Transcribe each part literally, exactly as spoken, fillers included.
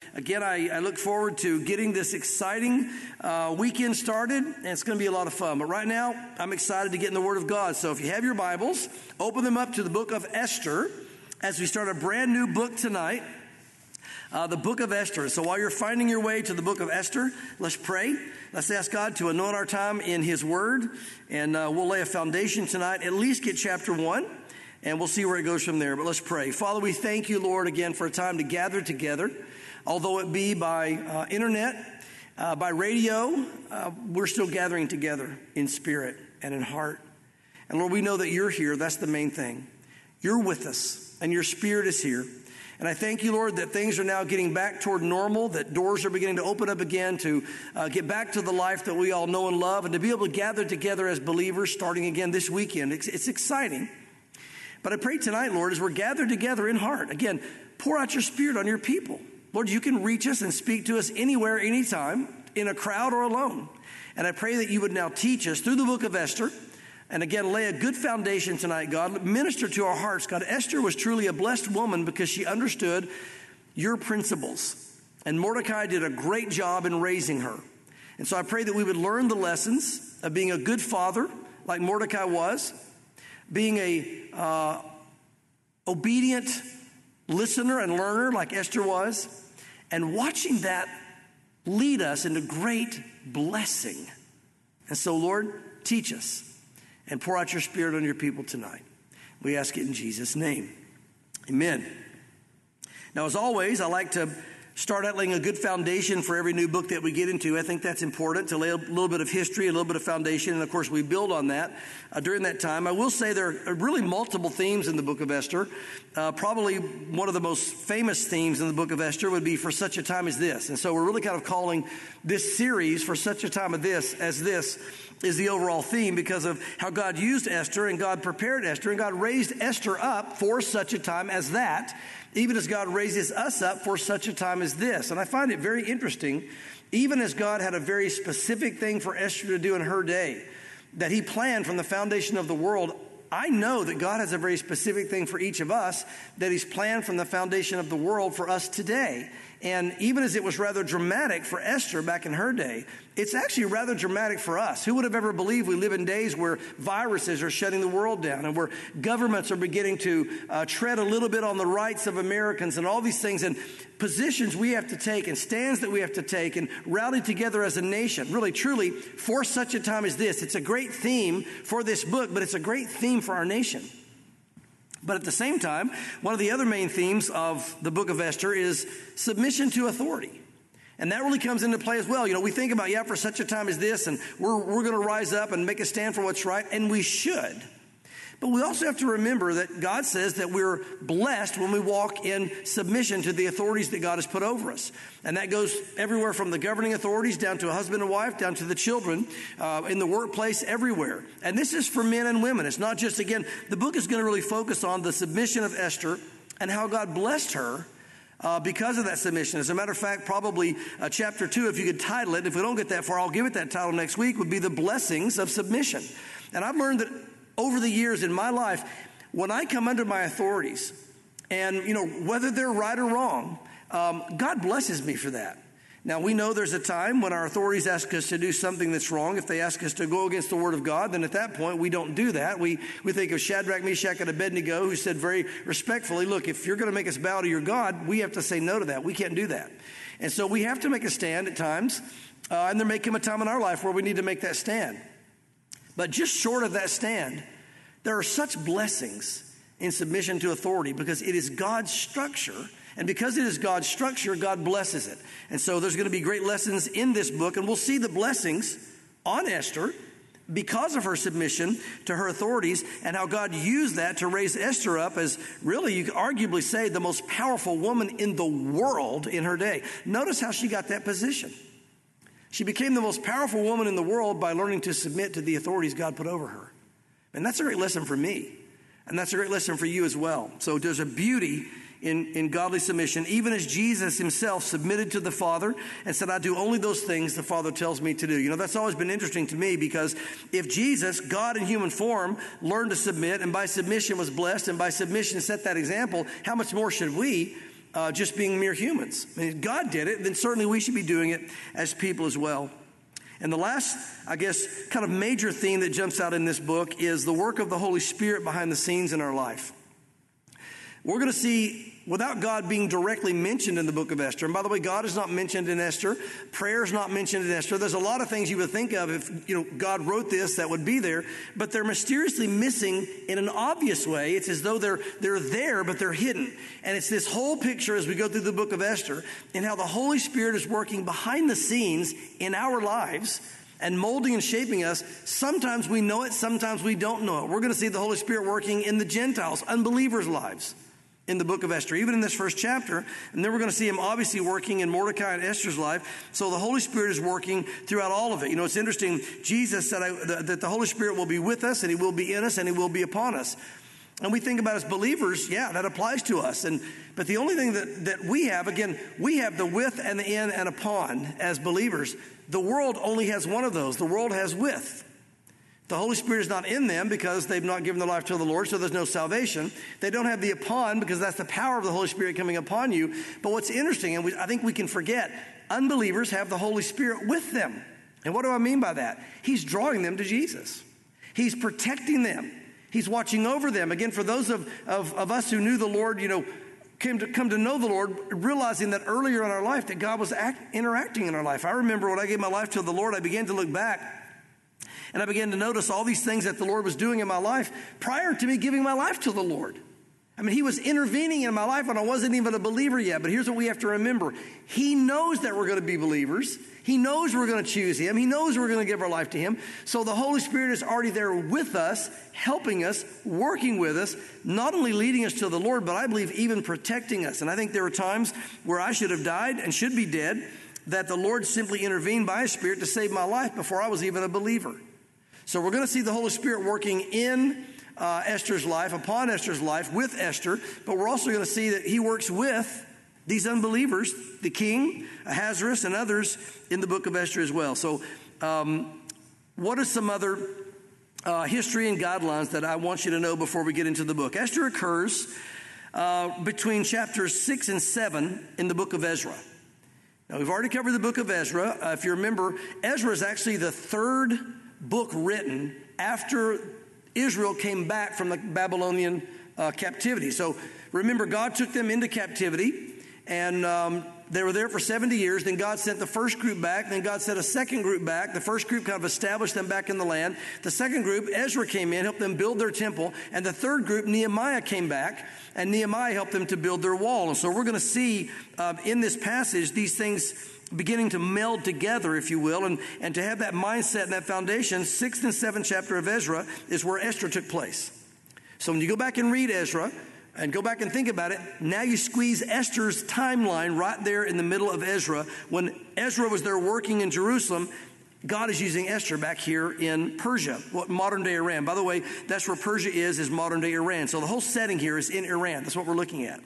again, I, I look forward to getting this exciting uh, weekend started, and it's going to be a lot of fun. But right now, I'm excited to get in the Word of God. So if you have your Bibles, open them up to the book of Esther as we start a brand new book tonight, uh, the book of Esther. So while you're finding your way to the book of Esther, let's pray. Let's ask God to anoint our time in His Word, and uh, we'll lay a foundation tonight, at least get chapter one. And we'll see where it goes from there. But let's pray. Father, we thank you, Lord, again for a time to gather together. Although it be by uh, internet, uh, by radio, uh, we're still gathering together in spirit and in heart. And Lord, we know that you're here. That's the main thing. You're with us, and your Spirit is here. And I thank you, Lord, that things are now getting back toward normal, that doors are beginning to open up again to uh, get back to the life that we all know and love, and to be able to gather together as believers starting again this weekend. It's, it's exciting. But I pray tonight, Lord, as we're gathered together in heart, again, pour out your Spirit on your people. Lord, you can reach us and speak to us anywhere, anytime, in a crowd or alone. And I pray that you would now teach us through the book of Esther. And again, lay a good foundation tonight, God. Minister to our hearts, God. Esther was truly a blessed woman because she understood your principles. And Mordecai did a great job in raising her. And so I pray that we would learn the lessons of being a good father, like Mordecai was, being a uh, obedient listener and learner like Esther was, and watching that lead us into great blessing. And so, Lord, teach us and pour out your Spirit on your people tonight. We ask it in Jesus' name. Amen. Now, as always, I like to start out laying a good foundation for every new book that we get into. I think that's important, to lay a little bit of history, a little bit of foundation, and of course we build on that uh, during that time. I will say there are really multiple themes in the book of Esther. Uh, probably one of the most famous themes in the book of Esther would be For Such a Time as This. And so we're really kind of calling this series For Such a Time as This, as this is the overall theme, because of how God used Esther and God prepared Esther and God raised Esther up for such a time as that, even as God raises us up for such a time as this. And I find it very interesting, even as God had a very specific thing for Esther to do in her day, that he planned from the foundation of the world. I know that God has a very specific thing for each of us that he's planned from the foundation of the world for us today. And even as it was rather dramatic for Esther back in her day, it's actually rather dramatic for us. Who would have ever believed we live in days where viruses are shutting the world down and where governments are beginning to uh, tread a little bit on the rights of Americans and all these things, and positions we have to take and stands that we have to take and rally together as a nation, really, truly, for such a time as this. It's a great theme for this book, but it's a great theme for our nation. But at the same time, one of the other main themes of the book of Esther is submission to authority. And that really comes into play as well. You know, we think about, yeah, for such a time as this, and we're, we're going to rise up and make a stand for what's right, and we should. But we also have to remember that God says that we're blessed when we walk in submission to the authorities that God has put over us. And that goes everywhere from the governing authorities down to a husband and wife, down to the children, uh, in the workplace, everywhere. And this is for men and women. It's not just, again, the book is going to really focus on the submission of Esther and how God blessed her Uh, because of that submission. As a matter of fact, probably uh, chapter two, if you could title it, if we don't get that far, I'll give it that title next week, would be The Blessings of Submission. And I've learned that over the years in my life, when I come under my authorities, and, you know, whether they're right or wrong, um, God blesses me for that. Now, we know there's a time when our authorities ask us to do something that's wrong. If they ask us to go against the word of God, then at that point, we don't do that. We we think of Shadrach, Meshach, and Abednego, who said very respectfully, look, if you're going to make us bow to your God, we have to say no to that. We can't do that. And so we have to make a stand at times, uh, and there may come a time in our life where we need to make that stand. But just short of that stand, there are such blessings in submission to authority because it is God's structure. And because it is God's structure, God blesses it. And so there's going to be great lessons in this book, and we'll see the blessings on Esther because of her submission to her authorities and how God used that to raise Esther up as, really, you could arguably say, the most powerful woman in the world in her day. Notice how she got that position. She became the most powerful woman in the world by learning to submit to the authorities God put over her. And that's a great lesson for me. And that's a great lesson for you as well. So there's a beauty in, in godly submission, even as Jesus himself submitted to the Father and said, I do only those things the Father tells me to do. You know, that's always been interesting to me, because if Jesus, God in human form, learned to submit and by submission was blessed and by submission set that example, how much more should we, uh, just being mere humans. I mean, if God did it, then certainly we should be doing it as people as well. And the last, I guess, kind of major theme that jumps out in this book is the work of the Holy Spirit behind the scenes in our life. We're going to see, without God being directly mentioned in the book of Esther, and by the way, God is not mentioned in Esther, prayer is not mentioned in Esther. There's a lot of things you would think of if, you know, God wrote this that would be there, but they're mysteriously missing in an obvious way. It's as though they're they're there, but they're hidden. And it's this whole picture as we go through the book of Esther and how the Holy Spirit is working behind the scenes in our lives and molding and shaping us. Sometimes we know it, sometimes we don't know it. We're going to see the Holy Spirit working in the Gentiles, unbelievers' lives in the book of Esther, even in this first chapter. And then we're going to see him obviously working in Mordecai and Esther's life. So the Holy Spirit is working throughout all of it. You know, it's interesting. Jesus said I, the, that the Holy Spirit will be with us, and he will be in us, and he will be upon us. And we think about as believers, yeah, that applies to us. And but the only thing that, that we have, again, we have the with and the in and upon as believers. The world only has one of those. The world has with. The Holy Spirit is not in them because they've not given their life to the Lord, so there's no salvation. They don't have the upon because that's the power of the Holy Spirit coming upon you. But what's interesting, and we, I think we can forget, unbelievers have the Holy Spirit with them. And what do I mean by that? He's drawing them to Jesus. He's protecting them. He's watching over them. Again, for those of, of, of us who knew the Lord, you know, came to come to know the Lord, realizing that earlier in our life that God was act, interacting in our life. I remember when I gave my life to the Lord, I began to look back. And I began to notice all these things that the Lord was doing in my life prior to me giving my life to the Lord. I mean, he was intervening in my life when I wasn't even a believer yet. But here's what we have to remember. He knows that we're going to be believers. He knows we're going to choose him. He knows we're going to give our life to him. So the Holy Spirit is already there with us, helping us, working with us, not only leading us to the Lord, but I believe even protecting us. And I think there were times where I should have died and should be dead, that the Lord simply intervened by his Spirit to save my life before I was even a believer. So we're going to see the Holy Spirit working in uh, Esther's life, upon Esther's life, with Esther. But we're also going to see that he works with these unbelievers, the king, Ahasuerus, and others in the book of Esther as well. So um, what are some other uh, history and guidelines that I want you to know before we get into the book? Esther occurs uh, between chapters six and seven in the book of Ezra. Now, we've already covered the book of Ezra. Uh, if you remember, Ezra is actually the third book written after Israel came back from the Babylonian uh, captivity. So remember, God took them into captivity, and um, they were there for seventy years. Then God sent the first group back. Then God sent a second group back. The first group kind of established them back in the land. The second group, Ezra came in, helped them build their temple. And the third group, Nehemiah, came back, and Nehemiah helped them to build their wall. And so we're going to see uh, in this passage these things beginning to meld together, if you will, and, and to have that mindset and that foundation. Sixth and seventh chapter of Ezra is where Esther took place. So when you go back and read Ezra and go back and think about it, now you squeeze Esther's timeline right there in the middle of Ezra. When Ezra was there working in Jerusalem, God is using Esther back here in Persia, what modern day Iran. By the way, that's where Persia is, is modern day Iran. So the whole setting here is in Iran. That's what we're looking at.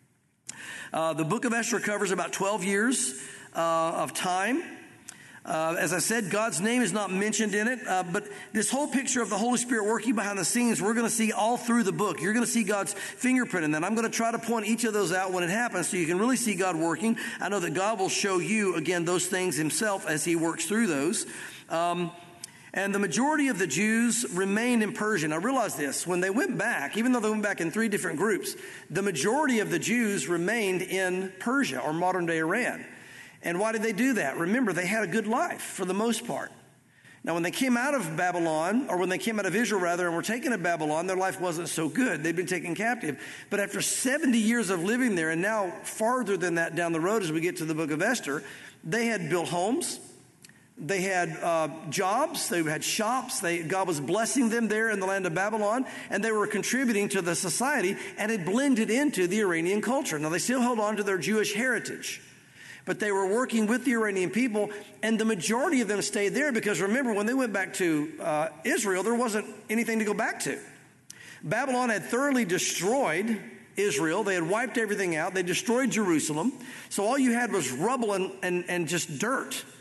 Uh, the book of Esther covers about twelve years Uh, of time. Uh, as I said, God's name is not mentioned in it, uh, but this whole picture of the Holy Spirit working behind the scenes, we're going to see all through the book. You're going to see God's fingerprint in that. I'm going to try to point each of those out when it happens so you can really see God working. I know that God will show you, again, those things himself as he works through those. Um, and the majority of the Jews remained in Persia. Now realize this, when they went back, even though they went back in three different groups, the majority of the Jews remained in Persia or modern day Iran. And why did they do that? Remember, they had a good life for the most part. Now, when they came out of Babylon, or when they came out of Israel, rather, and were taken to Babylon, their life wasn't so good. They'd been taken captive. But after seventy years of living there, and now farther than that down the road as we get to the book of Esther, they had built homes. They had uh, jobs. They had shops. They, God was blessing them there in the land of Babylon, and they were contributing to the society, and it blended into the Iranian culture. Now, they still held on to their Jewish heritage, but they were working with the Iranian people, and the majority of them stayed there because, remember, when they went back to uh, Israel, there wasn't anything to go back to. Babylon had thoroughly destroyed Israel. They had wiped everything out. They destroyed Jerusalem. So all you had was rubble and, and, and just dirt.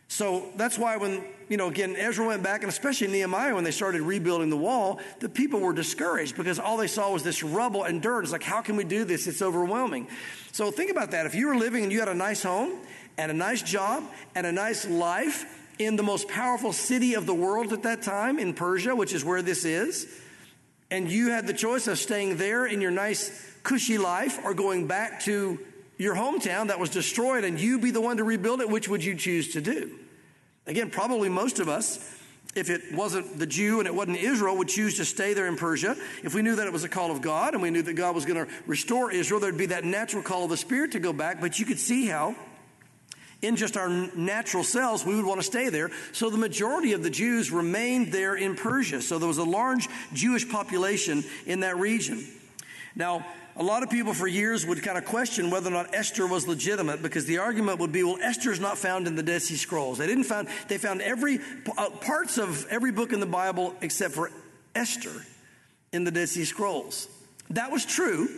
So that's why when, you know, again, Ezra went back, and especially Nehemiah, when they started rebuilding the wall, the people were discouraged because all they saw was this rubble and dirt. It's like, how can we do this? It's overwhelming. So think about that. If you were living and you had a nice home and a nice job and a nice life in the most powerful city of the world at that time, in Persia, which is where this is, and you had the choice of staying there in your nice, cushy life or going back to your hometown that was destroyed and you be the one to rebuild it, which would you choose to do? Again, probably most of us, if it wasn't the Jew and it wasn't Israel, would choose to stay there in Persia. If we knew that it was a call of God and we knew that God was going to restore Israel, there'd be that natural call of the Spirit to go back. But you could see how in just our natural selves, we would want to stay there. So the majority of the Jews remained there in Persia. So there was a large Jewish population in that region. Now, a lot of people for years would kind of question whether or not Esther was legitimate, because the argument would be, well, Esther is not found in the Dead Sea Scrolls. They didn't find, they found every uh, parts of every book in the Bible except for Esther in the Dead Sea Scrolls. That was true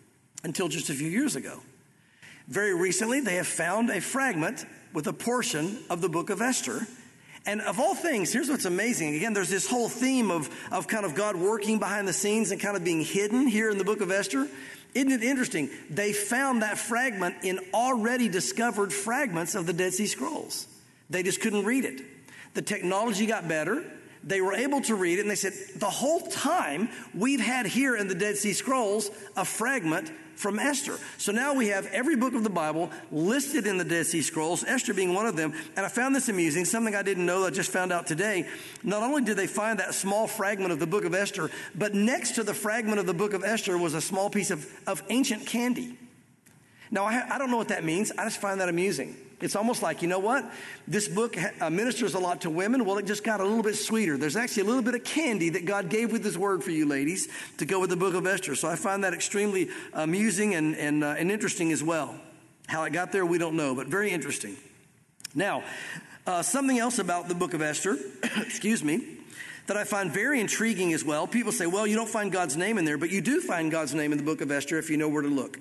until just a few years ago. Very recently, they have found a fragment with a portion of the book of Esther. And of all things, here's what's amazing. Again, there's this whole theme of, of kind of God working behind the scenes and kind of being hidden here in the book of Esther. Isn't it interesting? They found that fragment in already discovered fragments of the Dead Sea Scrolls. They just couldn't read it. The technology got better. They were able to read it, and they said, the whole time we've had here in the Dead Sea Scrolls a fragment from Esther. So now we have every book of the Bible listed in the Dead Sea Scrolls, Esther being one of them. And I found this amusing, something I didn't know, I just found out today. Not only did they find that small fragment of the book of Esther, but next to the fragment of the book of Esther was a small piece of, of ancient candy. Now, I, I don't know what that means. I just find that amusing. It's almost like, you know what? This book uh, ministers a lot to women. Well, it just got a little bit sweeter. There's actually a little bit of candy that God gave with his word for you ladies to go with the book of Esther. So I find that extremely amusing and, and, uh, and interesting as well. How it got there, we don't know, but very interesting. Now, uh, something else about the book of Esther, excuse me, that I find very intriguing as well. People say, well, you don't find God's name in there, but you do find God's name in the book of Esther if you know where to look.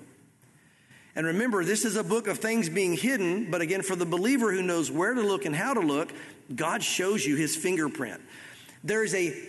And remember, this is a book of things being hidden, but again, for the believer who knows where to look and how to look, God shows you his fingerprint. There is a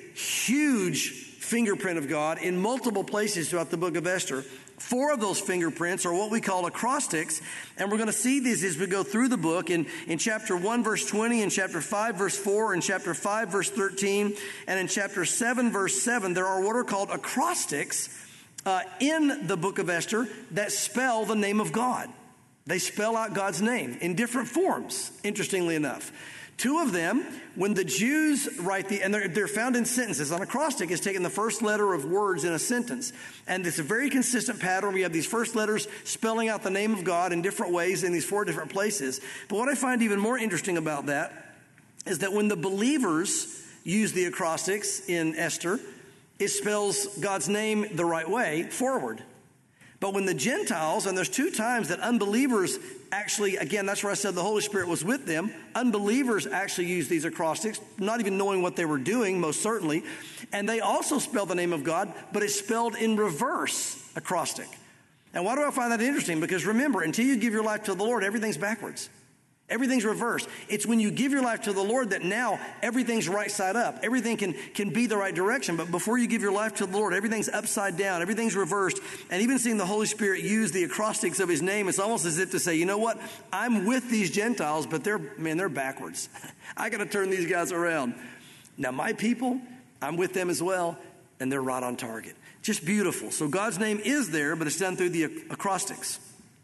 huge fingerprint of God in multiple places throughout the book of Esther. Four of those fingerprints are what we call acrostics, and we're going to see these as we go through the book. In, in chapter one, verse twenty, in chapter five, verse four, in chapter five, verse thirteen, and in chapter seven, verse seven, there are what are called acrostics Uh, in the book of Esther that spell the name of God. They spell out God's name in different forms, interestingly enough. Two of them, when the Jews write the, and they're, they're found in sentences. An acrostic is taking the first letter of words in a sentence. And it's a very consistent pattern. We have these first letters spelling out the name of God in different ways in these four different places. But what I find even more interesting about that is that when the believers use the acrostics in Esther, it spells God's name the right way, forward. But when the Gentiles, and there's two times that unbelievers actually, again, that's where I said the Holy Spirit was with them. Unbelievers actually use these acrostics, not even knowing what they were doing, most certainly. And they also spell the name of God, but it's spelled in reverse acrostic. And why do I find that interesting? Because remember, until you give your life to the Lord, everything's backwards. Everything's reversed. It's when you give your life to the Lord that now everything's right side up. Everything can, can be the right direction. But before you give your life to the Lord, everything's upside down. Everything's reversed. And even seeing the Holy Spirit use the acrostics of his name, it's almost as if to say, you know what? I'm with these Gentiles, but they're, man, they're backwards. I got to turn these guys around. Now, my people, I'm with them as well, and they're right on target. Just beautiful. So God's name is there, but it's done through the acrostics.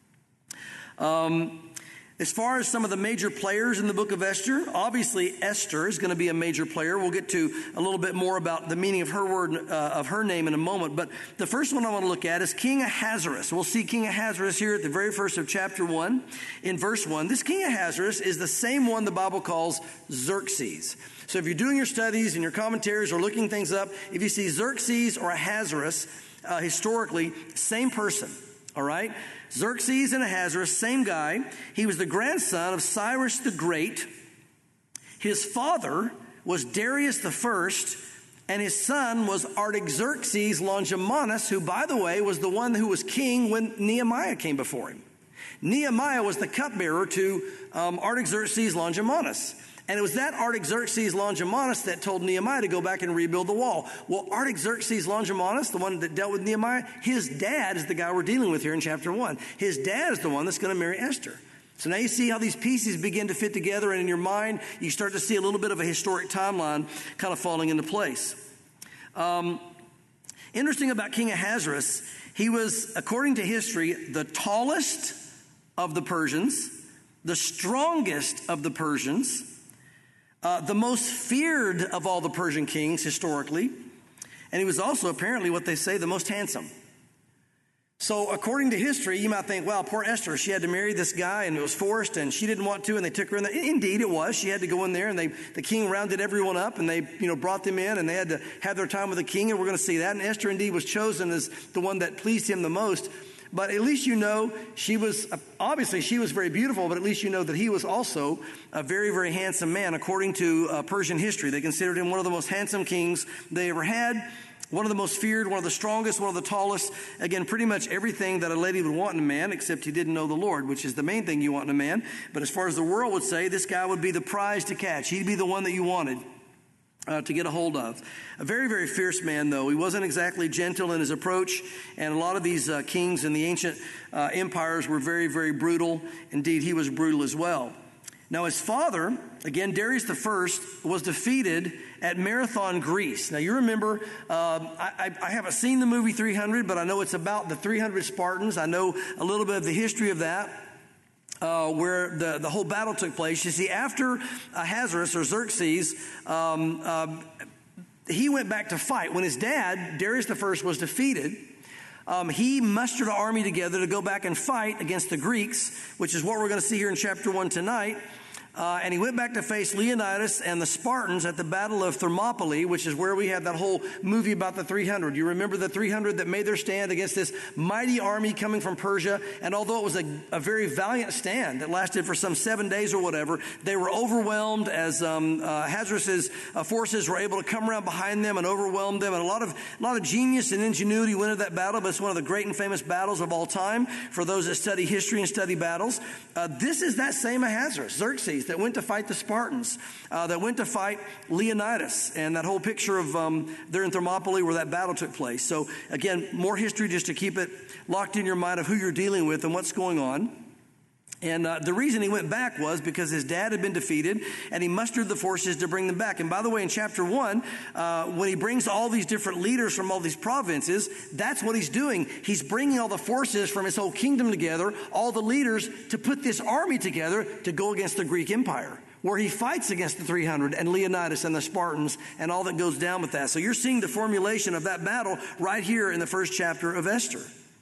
Um... As far as some of the major players in the book of Esther, obviously Esther is going to be a major player. We'll get to a little bit more about the meaning of her word, uh, of her name in a moment. But the first one I want to look at is King Ahasuerus. We'll see King Ahasuerus here at the very first of chapter one, in verse one. This King Ahasuerus is the same one the Bible calls Xerxes. So if you're doing your studies and your commentaries or looking things up, if you see Xerxes or Ahasuerus, uh, historically, same person, all right? Xerxes and Ahasuerus, same guy. He was the grandson of Cyrus the Great. His father was Darius the First, and his son was Artaxerxes Longimanus, who, by the way, was the one who was king when Nehemiah came before him. Nehemiah was the cupbearer to um, Artaxerxes Longimanus. And it was that Artaxerxes Longimanus that told Nehemiah to go back and rebuild the wall. Well, Artaxerxes Longimanus, the one that dealt with Nehemiah, his dad is the guy we're dealing with here in chapter one. His dad is the one that's going to marry Esther. So now you see how these pieces begin to fit together, and in your mind, you start to see a little bit of a historic timeline kind of falling into place. Um, interesting about King Ahasuerus, he was, according to history, the tallest of the Persians, the strongest of the Persians, Uh, the most feared of all the Persian kings historically, and he was also apparently what they say the most handsome. So according to history, you might think, wow, poor Esther, she had to marry this guy and it was forced and she didn't want to and they took her in there. Indeed it was. She had to go in there and they, the king rounded everyone up and they, you know, brought them in and they had to have their time with the king, and we're going to see that. And Esther indeed was chosen as the one that pleased him the most. But at least you know she was, obviously she was very beautiful, but at least you know that he was also a very, very handsome man. According to uh, Persian history, they considered him one of the most handsome kings they ever had, one of the most feared, one of the strongest, one of the tallest. Again, pretty much everything that a lady would want in a man, except he didn't know the Lord, which is the main thing you want in a man. But as far as the world would say, this guy would be the prize to catch. He'd be the one that you wanted Uh, to get a hold of. A very, very fierce man, though. He wasn't exactly gentle in his approach, and a lot of these uh, kings in the ancient uh, empires were very, very brutal. Indeed, he was brutal as well. Now, his father, again, Darius the First, was defeated at Marathon, Greece. Now, you remember, um, I, I haven't seen the movie three hundred, but I know it's about the three hundred Spartans. I know a little bit of the history of that. Uh, where the, the whole battle took place. You see, after Ahasuerus or Xerxes, um, uh, he went back to fight. When his dad, Darius the First, was defeated, um, he mustered an army together to go back and fight against the Greeks, which is what we're going to see here in chapter one tonight. Uh, and he went back to face Leonidas and the Spartans at the Battle of Thermopylae, which is where we had that whole movie about the three hundred. You remember the three hundred that made their stand against this mighty army coming from Persia. And although it was a, a very valiant stand that lasted for some seven days or whatever, they were overwhelmed as um, uh, Ahasuerus' uh, forces were able to come around behind them and overwhelm them. And a lot of a lot of genius and ingenuity went into that battle, but it's one of the great and famous battles of all time for those that study history and study battles. Uh, this is that same Ahasuerus, Xerxes, that went to fight the Spartans, uh, that went to fight Leonidas, and that whole picture of um, there in Thermopylae where that battle took place. So again, more history just to keep it locked in your mind of who you're dealing with and what's going on. And uh, the reason he went back was because his dad had been defeated and he mustered the forces to bring them back. And by the way, in chapter one, uh, when he brings all these different leaders from all these provinces, that's what he's doing. He's bringing all the forces from his whole kingdom together, all the leaders, to put this army together to go against the Greek Empire, where he fights against the three hundred and Leonidas and the Spartans and all that goes down with that. So you're seeing the formulation of that battle right here in the first chapter of Esther.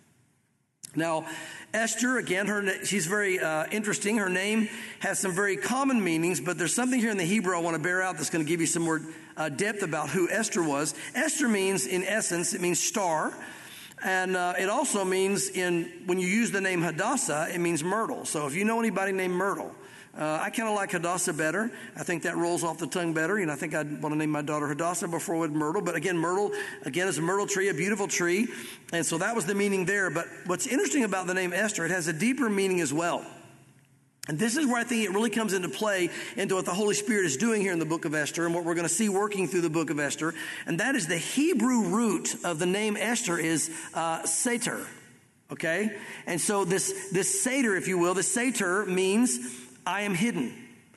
Now, Esther, again, her she's very uh, interesting. Her name has some very common meanings, but there's something here in the Hebrew I want to bear out that's going to give you some more uh, depth about who Esther was. Esther means, in essence, it means star. And uh, it also means, in when you use the name Hadassah, it means myrtle. So if you know anybody named Myrtle, Uh, I kind of like Hadassah better. I think that rolls off the tongue better. You know, I think I'd want to name my daughter Hadassah before with Myrtle. But again, Myrtle, again, is a myrtle tree, a beautiful tree. And so that was the meaning there. But what's interesting about the name Esther, it has a deeper meaning as well. And this is where I think it really comes into play into what the Holy Spirit is doing here in the book of Esther and what we're going to see working through the book of Esther. And that is the Hebrew root of the name Esther is uh, Sater. Okay? And so this, this Sater, if you will, the Sater means I am hidden.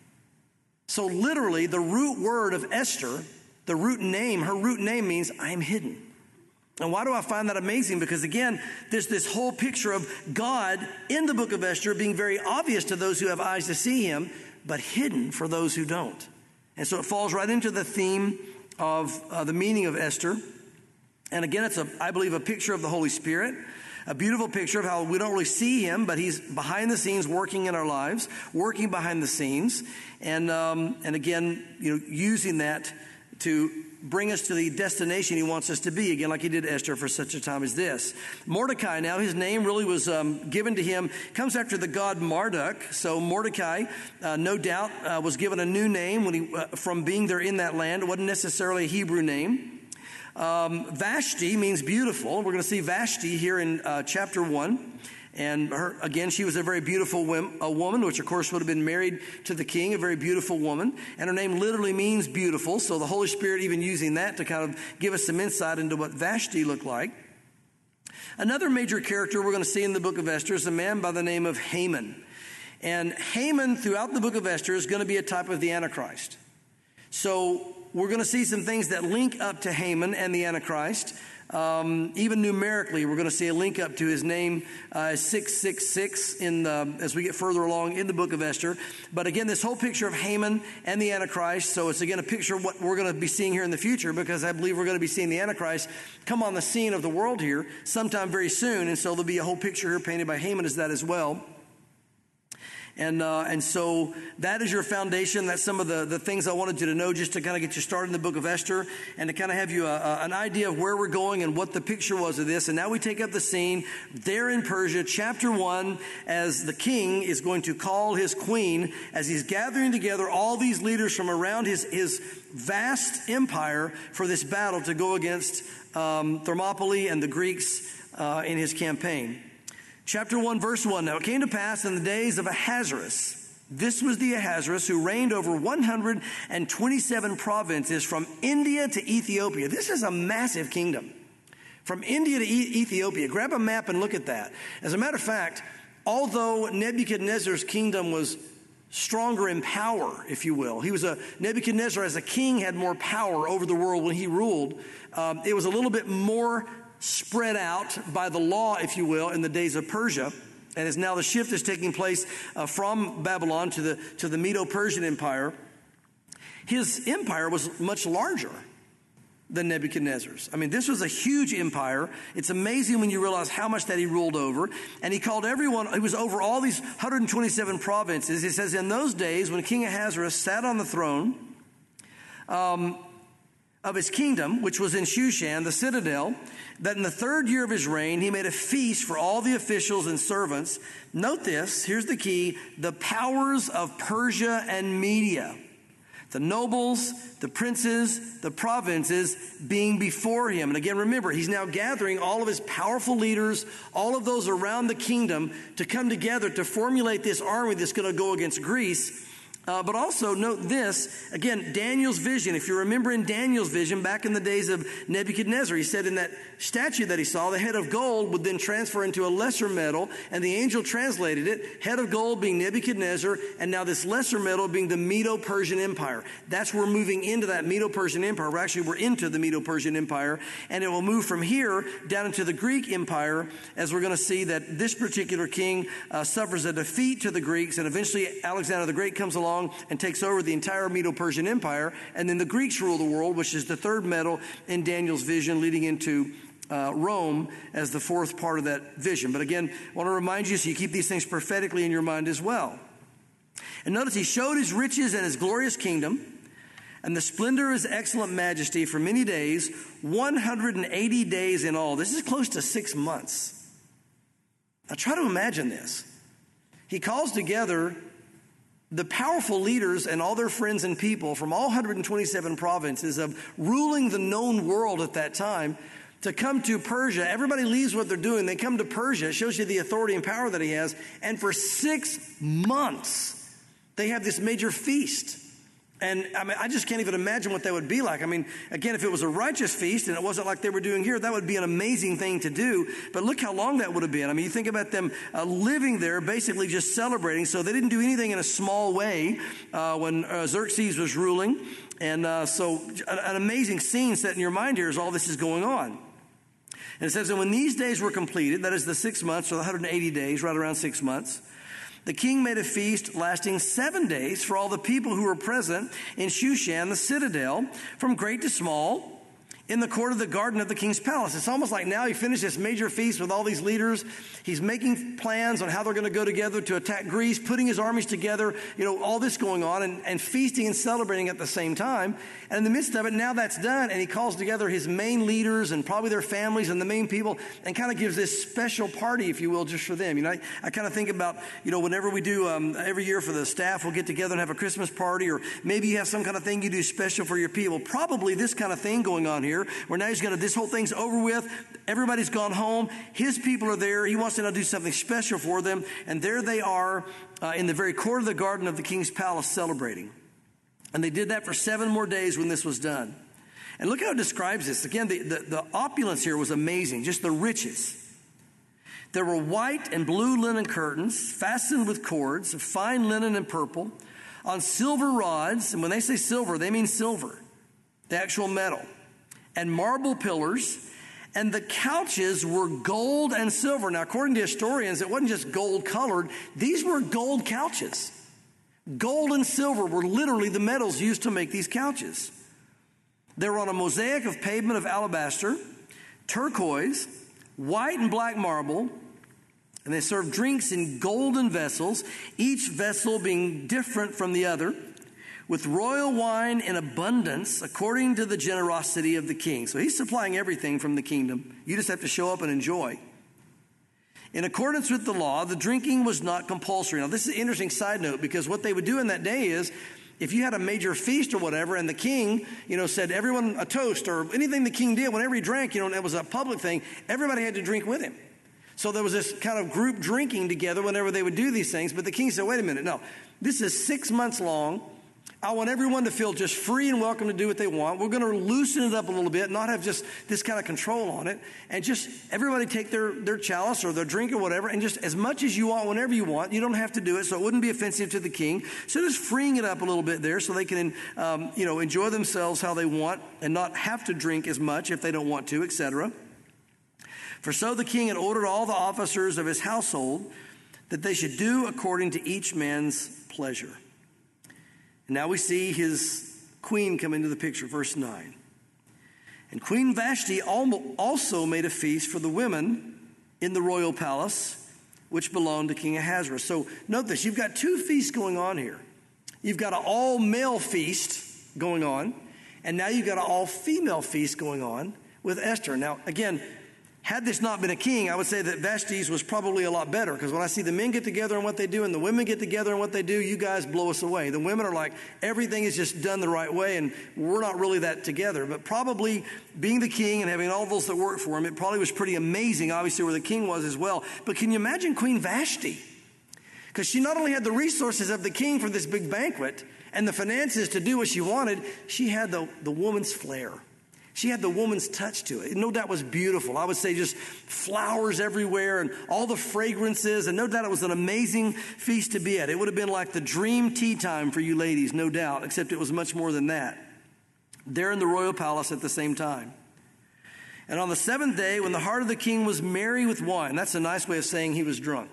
So literally, the root word of Esther, the root name, her root name means I am hidden. And why do I find that amazing? Because again, there's this whole picture of God in the book of Esther being very obvious to those who have eyes to see him, but hidden for those who don't. And so it falls right into the theme of uh, the meaning of Esther. And again, it's a, I believe, a picture of the Holy Spirit. A beautiful picture of how we don't really see him, but he's behind the scenes working in our lives, working behind the scenes. And, um, and again, you know, using that to bring us to the destination he wants us to be, again, like he did Esther for such a time as this. Mordecai, now his name really was um, given to him, comes after the god Marduk. So Mordecai, uh, no doubt, uh, was given a new name when he uh, from being there in that land. It wasn't necessarily a Hebrew name. Um, Vashti means beautiful. We're going to see Vashti here in uh, chapter one. And her, again, she was a very beautiful wom- a woman, which of course would have been married to the king, a very beautiful woman. And her name literally means beautiful. So the Holy Spirit even using that to kind of give us some insight into what Vashti looked like. Another major character we're going to see in the book of Esther is a man by the name of Haman. And Haman throughout the book of Esther is going to be a type of the Antichrist. So we're going to see some things that link up to Haman and the Antichrist. Um, even numerically, we're going to see a link up to his name, uh, six six six, in the, as we get further along in the book of Esther. But again, this whole picture of Haman and the Antichrist, so it's again a picture of what we're going to be seeing here in the future, because I believe we're going to be seeing the Antichrist come on the scene of the world here sometime very soon. And so there'll be a whole picture here painted by Haman as that as well. And uh, and so that is your foundation. That's some of the, the things I wanted you to know, just to kind of get you started in the book of Esther and to kind of have you a, a, an idea of where we're going and what the picture was of this. And now we take up the scene there in Persia, chapter one, as the king is going to call his queen, as he's gathering together all these leaders from around his, his vast empire for this battle to go against um, Thermopylae and the Greeks uh, in his campaign. Chapter one, verse one. Now it came to pass in the days of Ahasuerus. This was the Ahasuerus who reigned over one hundred twenty-seven provinces from India to Ethiopia. This is a massive kingdom. From India to e- Ethiopia. Grab a map and look at that. As a matter of fact, although Nebuchadnezzar's kingdom was stronger in power, if you will. He was a, Nebuchadnezzar as a king had more power over the world when he ruled. Um, it was a little bit more spread out by the law, if you will, in the days of Persia. And as now the shift is taking place uh, from Babylon to the to the Medo-Persian Empire, his empire was much larger than Nebuchadnezzar's. I mean, this was a huge empire. It's amazing when you realize how much that he ruled over. And he called everyone, he was over all these one hundred twenty-seven provinces. He says, in those days when King Ahasuerus sat on the throne, um, of his kingdom, which was in Shushan, the citadel, that in the third year of his reign, he made a feast for all the officials and servants. Note this, here's the key, the powers of Persia and Media, the nobles, the princes, the provinces being before him. And again, remember, he's now gathering all of his powerful leaders, all of those around the kingdom to come together to formulate this army that's going to go against Greece. Uh, but also note this, again, Daniel's vision. If you remember in Daniel's vision back in the days of Nebuchadnezzar, he said in that statue that he saw, the head of gold would then transfer into a lesser metal, and the angel translated it, head of gold being Nebuchadnezzar, and now this lesser metal being the Medo-Persian Empire. That's where we're moving into that Medo-Persian Empire. We're actually, we're into the Medo-Persian Empire, and it will move from here down into the Greek Empire, as we're going to see that this particular king uh, suffers a defeat to the Greeks, and eventually Alexander the Great comes along and takes over the entire Medo-Persian Empire, and then the Greeks rule the world, which is the third metal in Daniel's vision, leading into uh, Rome as the fourth part of that vision. But again, I want to remind you so you keep these things prophetically in your mind as well. And notice he showed his riches and his glorious kingdom and the splendor of his excellent majesty for many days, one hundred eighty days in all. This is close to six months. Now try to imagine this. He calls together the powerful leaders and all their friends and people from all one hundred twenty-seven provinces of ruling the known world at that time to come to Persia. Everybody leaves what they're doing. They come to Persia. It shows you the authority and power that he has. And for six months, they have this major feast. And I mean, I just can't even imagine what that would be like. I mean, again, if it was a righteous feast and it wasn't like they were doing here, that would be an amazing thing to do. But look how long that would have been. I mean, you think about them uh, living there, basically just celebrating. So they didn't do anything in a small way uh, when uh, Xerxes was ruling. And uh, so an, an amazing scene set in your mind here as all this is going on. And it says, and when these days were completed, that is the six months or the one hundred eighty days, right around six months, the king made a feast lasting seven days for all the people who were present in Shushan, the citadel, from great to small, in the court of the garden of the king's palace. It's almost like now he finished this major feast with all these leaders. He's making plans on how they're going to go together to attack Greece, putting his armies together, you know, all this going on, and, and feasting and celebrating at the same time. And in the midst of it, now that's done, and he calls together his main leaders and probably their families and the main people and kind of gives this special party, if you will, just for them. You know, I, I kind of think about, you know, whenever we do, um, every year for the staff, we'll get together and have a Christmas party, or maybe you have some kind of thing you do special for your people. Probably this kind of thing going on here. here, where now he's going to, this whole thing's over with. Everybody's gone home. His people are there. He wants to now do something special for them. And there they are uh, in the very court of the garden of the king's palace celebrating. And they did that for seven more days when this was done. And look how it describes this. Again, the, the, the opulence here was amazing, just the riches. There were white and blue linen curtains fastened with cords of fine linen and purple on silver rods. And when they say silver, they mean silver, the actual metal, and marble pillars. And the couches were gold and silver. Now, according to historians, it wasn't just gold colored. These were gold couches. Gold and silver were literally the metals used to make these couches. They were on a mosaic of pavement of alabaster, turquoise, white and black marble, and they served drinks in golden vessels, each vessel being different from the other, with royal wine in abundance according to the generosity of the king. So he's supplying everything from the kingdom. You just have to show up and enjoy. In accordance with the law, the drinking was not compulsory. Now, this is an interesting side note, because what they would do in that day is, if you had a major feast or whatever, and the king, you know, said everyone a toast or anything the king did, whenever he drank, you know, and it was a public thing, everybody had to drink with him. So there was this kind of group drinking together whenever they would do these things. But the king said, wait a minute, no, this is six months long. I want everyone to feel just free and welcome to do what they want. We're going to loosen it up a little bit, not have just this kind of control on it, and just everybody take their, their chalice or their drink or whatever, and just as much as you want, whenever you want. You don't have to do it, so it wouldn't be offensive to the king. So just freeing it up a little bit there so they can, um, you know, enjoy themselves how they want and not have to drink as much if they don't want to, et cetera. For so the king had ordered all the officers of his household that they should do according to each man's pleasure. And now we see his queen come into the picture, verse nine. And Queen Vashti also made a feast for the women in the royal palace, which belonged to King Ahasuerus. So note this, you've got two feasts going on here. You've got an all-male feast going on, and now you've got an all-female feast going on with Esther. Now, again, had this not been a king, I would say that Vashti's was probably a lot better, because when I see the men get together and what they do and the women get together and what they do, you guys blow us away. The women are like, everything is just done the right way, and we're not really that together. But probably being the king and having all those that work for him, it probably was pretty amazing, obviously, where the king was as well. But can you imagine Queen Vashti? Because she not only had the resources of the king for this big banquet and the finances to do what she wanted, she had the, the woman's flair. She had the woman's touch to it. No doubt it was beautiful. I would say just flowers everywhere and all the fragrances. And no doubt it was an amazing feast to be at. It would have been like the dream tea time for you ladies, no doubt, except it was much more than that. There in the royal palace at the same time. And on the seventh day, when the heart of the king was merry with wine, that's a nice way of saying he was drunk.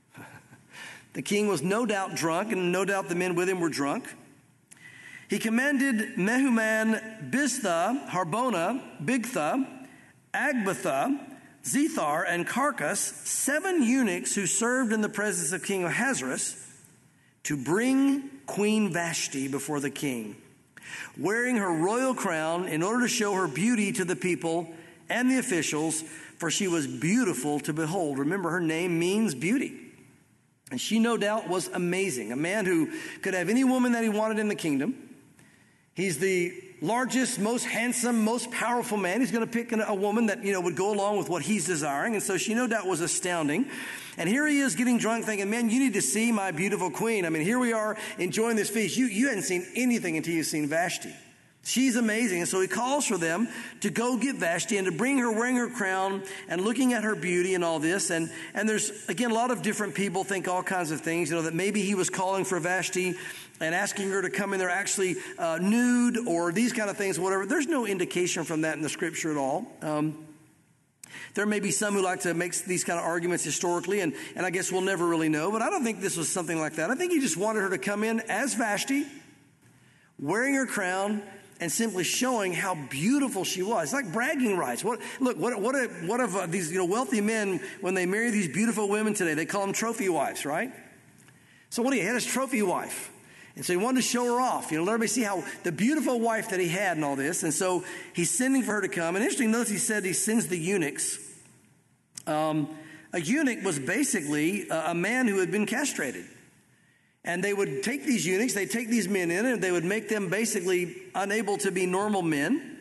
The king was no doubt drunk, and no doubt the men with him were drunk. He commanded Mehuman, Biztha, Harbona, Bigtha, Agbatha, Zethar, and Carcas, seven eunuchs who served in the presence of King Ahasuerus, to bring Queen Vashti before the king, wearing her royal crown in order to show her beauty to the people and the officials, for she was beautiful to behold. Remember, her name means beauty. And she no doubt was amazing, a man who could have any woman that he wanted in the kingdom. He's the largest, most handsome, most powerful man. He's going to pick a woman that, you know, would go along with what he's desiring. And so she no doubt was astounding. And here he is getting drunk thinking, man, you need to see my beautiful queen. I mean, here we are enjoying this feast. You, you hadn't seen anything until you've seen Vashti. She's amazing. And so he calls for them to go get Vashti and to bring her wearing her crown and looking at her beauty and all this. And, and there's, again, a lot of different people think all kinds of things, you know, that maybe he was calling for Vashti and asking her to come in there actually uh, nude or these kind of things, whatever. There's no indication from that in the scripture at all. Um, there may be some who like to make these kind of arguments historically, and, and I guess we'll never really know. But I don't think this was something like that. I think he just wanted her to come in as Vashti, wearing her crown, and simply showing how beautiful she was. It's like bragging rights. What, look, what, what, what if uh, these you know, wealthy men, when they marry these beautiful women today, they call them trophy wives, right? So what do you, he had his trophy wife. And so he wanted to show her off, you know, let everybody see how the beautiful wife that he had and all this. And so he's sending for her to come. And interesting, notice he said he sends the eunuchs. Um, a eunuch was basically a, a man who had been castrated. And they would take these eunuchs, they'd take these men in, and they would make them basically unable to be normal men.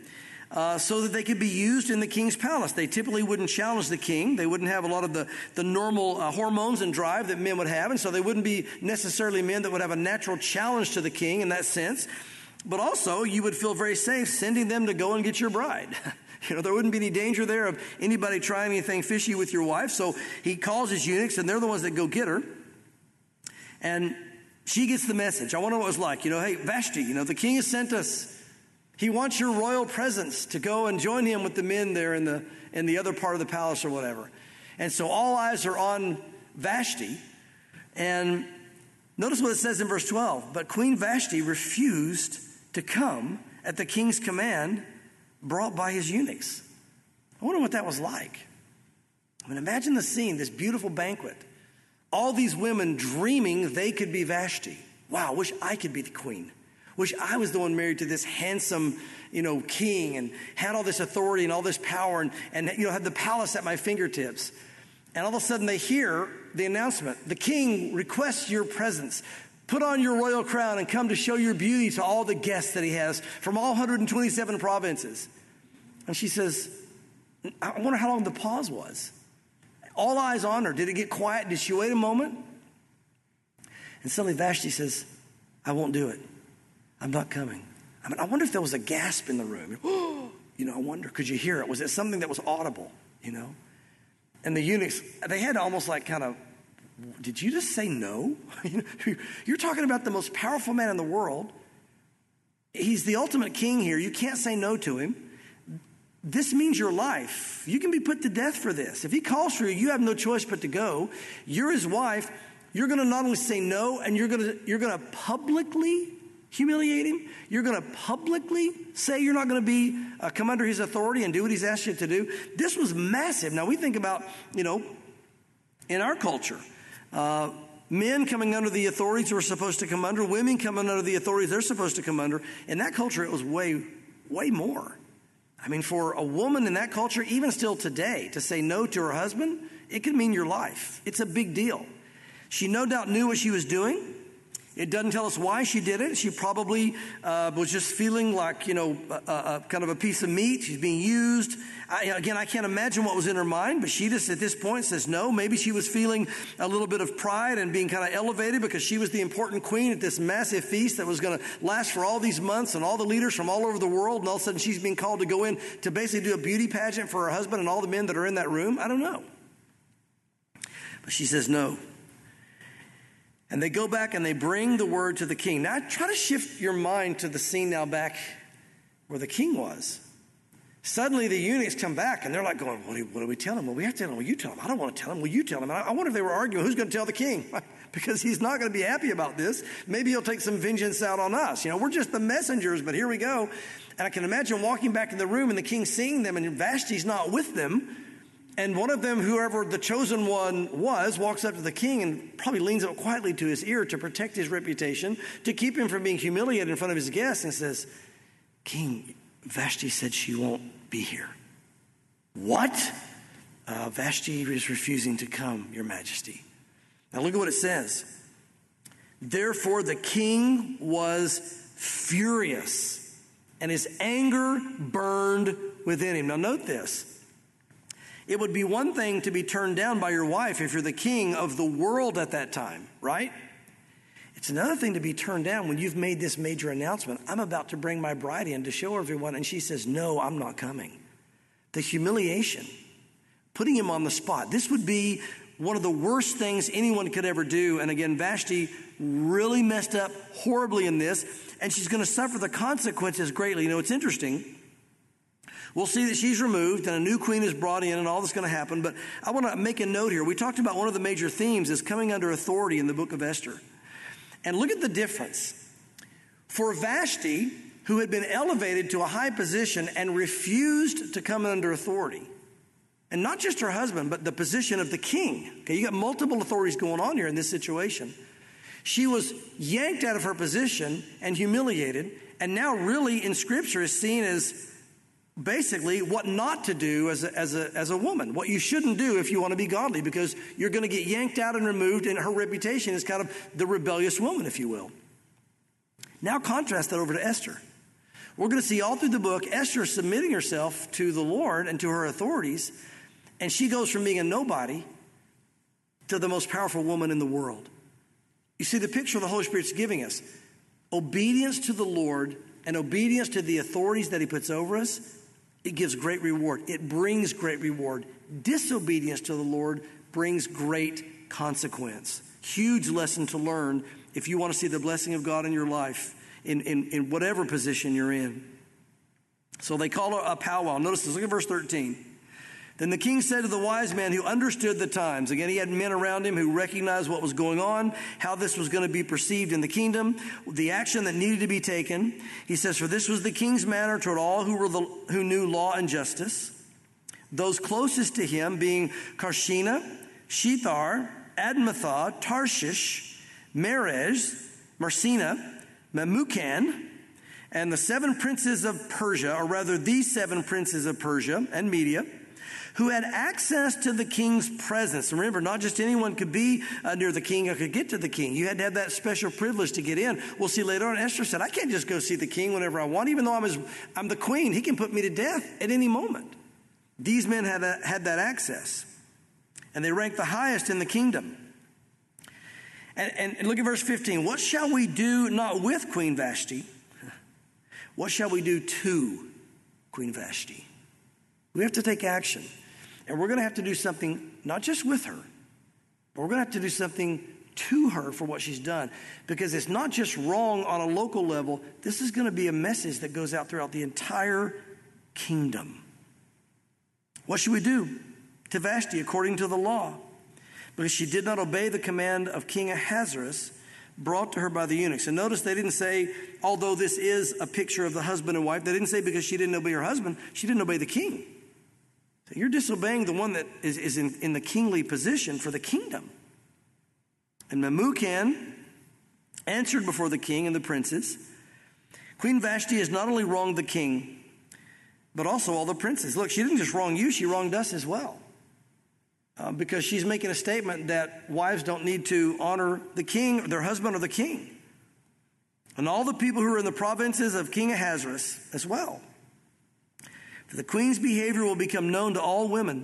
uh, so that they could be used in the king's palace. They typically wouldn't challenge the king. They wouldn't have a lot of the, the normal uh, hormones and drive that men would have, and so they wouldn't be necessarily men that would have a natural challenge to the king in that sense. But also, you would feel very safe sending them to go and get your bride. You know, there wouldn't be any danger there of anybody trying anything fishy with your wife. So he calls his eunuchs, and they're the ones that go get her. And she gets the message. I wonder what it was like. You know, hey, Vashti, you know, the king has sent us. He wants your royal presence to go and join him with the men there in the in the other part of the palace or whatever. And so all eyes are on Vashti. And notice what it says in verse twelve. But Queen Vashti refused to come at the king's command brought by his eunuchs. I wonder what that was like. I mean, imagine the scene, this beautiful banquet. All these women dreaming they could be Vashti. Wow, wish I could be the queen. Wish I was the one married to this handsome, you know, king and had all this authority and all this power and, and you know, had the palace at my fingertips. And all of a sudden they hear the announcement. The king requests your presence. Put on your royal crown and come to show your beauty to all the guests that he has from all one hundred twenty-seven provinces. And she says, I wonder how long the pause was. All eyes on her. Did it get quiet? Did she wait a moment? And suddenly Vashti says, I won't do it. I'm not coming. I mean, I wonder if there was a gasp in the room. You know, I wonder, could you hear it? Was it something that was audible, you know? And the eunuchs, they had to almost like kind of, did you just say no? You're talking about the most powerful man in the world. He's the ultimate king here. You can't say no to him. This means your life. You can be put to death for this. If he calls for you, you have no choice but to go. You're his wife. You're going to not only say no, and you're going to you're going to publicly humiliate him. You're going to publicly say you're not going to be uh, come under his authority and do what he's asked you to do. This was massive. Now we think about, you know, in our culture, uh, men coming under the authorities who are supposed to come under, women coming under the authorities they're supposed to come under. In that culture, it was way, way more. I mean, for a woman in that culture, even still today, to say no to her husband, it could mean your life. It's a big deal. She no doubt knew what she was doing. It doesn't tell us why she did it. She probably uh, was just feeling like, you know, a, a, kind of a piece of meat. She's being used. I, again, I can't imagine what was in her mind, but she just at this point says no. Maybe she was feeling a little bit of pride and being kind of elevated because she was the important queen at this massive feast that was going to last for all these months, and all the leaders from all over the world, and all of a sudden she's being called to go in to basically do a beauty pageant for her husband and all the men that are in that room. I don't know. But she says no. And they go back and they bring the word to the king. Now, try to shift your mind to the scene now back where the king was. Suddenly, the eunuchs come back and they're like going, what do, what do we tell him? Well, we have to tell him. Will you tell him? I don't want to tell him. Will you tell him? And I wonder if they were arguing, who's going to tell the king? Because he's not going to be happy about this. Maybe he'll take some vengeance out on us. You know, we're just the messengers, but here we go. And I can imagine walking back in the room and the king seeing them, and Vashti's not with them. And one of them, whoever the chosen one was, walks up to the king and probably leans up quietly to his ear to protect his reputation, to keep him from being humiliated in front of his guests, and says, King, Vashti said she won't be here. What? Uh, Vashti is refusing to come, Your Majesty. Now look at what it says. Therefore the king was furious, and his anger burned within him. Now note this. It would be one thing to be turned down by your wife if you're the king of the world at that time, right? It's another thing to be turned down when you've made this major announcement. I'm about to bring my bride in to show everyone, and she says, no, I'm not coming. The humiliation, putting him on the spot. This would be one of the worst things anyone could ever do. And again, Vashti really messed up horribly in this, and she's going to suffer the consequences greatly. You know, it's interesting. We'll see that she's removed and a new queen is brought in and all this is going to happen. But I want to make a note here. We talked about one of the major themes is coming under authority in the book of Esther. And look at the difference. For Vashti, who had been elevated to a high position and refused to come under authority, and not just her husband, but the position of the king. Okay, you got multiple authorities going on here in this situation. She was yanked out of her position and humiliated, and now really in Scripture is seen as basically what not to do as a, as a, as a woman, what you shouldn't do if you want to be godly, because you're going to get yanked out and removed, and her reputation is kind of the rebellious woman, if you will. Now contrast that over to Esther. We're going to see all through the book Esther submitting herself to the Lord and to her authorities, and she goes from being a nobody to the most powerful woman in the world. You see, the picture the Holy Spirit's giving us, obedience to the Lord and obedience to the authorities that he puts over us, it gives great reward. It brings great reward. Disobedience to the Lord brings great consequence. Huge lesson to learn if you want to see the blessing of God in your life, in, in, in whatever position you're in. So they call a powwow. Notice this. Look at verse thirteen. Then the king said to the wise man who understood the times. Again, he had men around him who recognized what was going on, how this was going to be perceived in the kingdom, the action that needed to be taken. He says, for this was the king's manner toward all who were the, who knew law and justice. Those closest to him being Karshena, Shethar, Admatha, Tarshish, Merej, Marsena, Memucan, and the seven princes of Persia, or rather these seven princes of Persia and Media, who had access to the king's presence. Remember, not just anyone could be uh, near the king or could get to the king. You had to have that special privilege to get in. We'll see later on, Esther said, I can't just go see the king whenever I want, even though I'm, his, I'm the queen. He can put me to death at any moment. These men had, a, had that access, and they ranked the highest in the kingdom. And, and, and look at verse fifteen. What shall we do not with Queen Vashti? What shall we do to Queen Vashti? We have to take action. And we're going to have to do something, not just with her, but we're going to have to do something to her for what she's done. Because it's not just wrong on a local level. This is going to be a message that goes out throughout the entire kingdom. What should we do to Vashti according to the law? Because she did not obey the command of King Ahasuerus brought to her by the eunuchs. And notice they didn't say, although this is a picture of the husband and wife, they didn't say because she didn't obey her husband, she didn't obey the king. So you're disobeying the one that is, is in, in the kingly position for the kingdom. And Memucan answered before the king and the princes, Queen Vashti has not only wronged the king, but also all the princes. Look, she didn't just wrong you, she wronged us as well. Uh, because she's making a statement that wives don't need to honor the king, or their husband, or the king. And all the people who are in the provinces of King Ahasuerus as well. For the queen's behavior will become known to all women,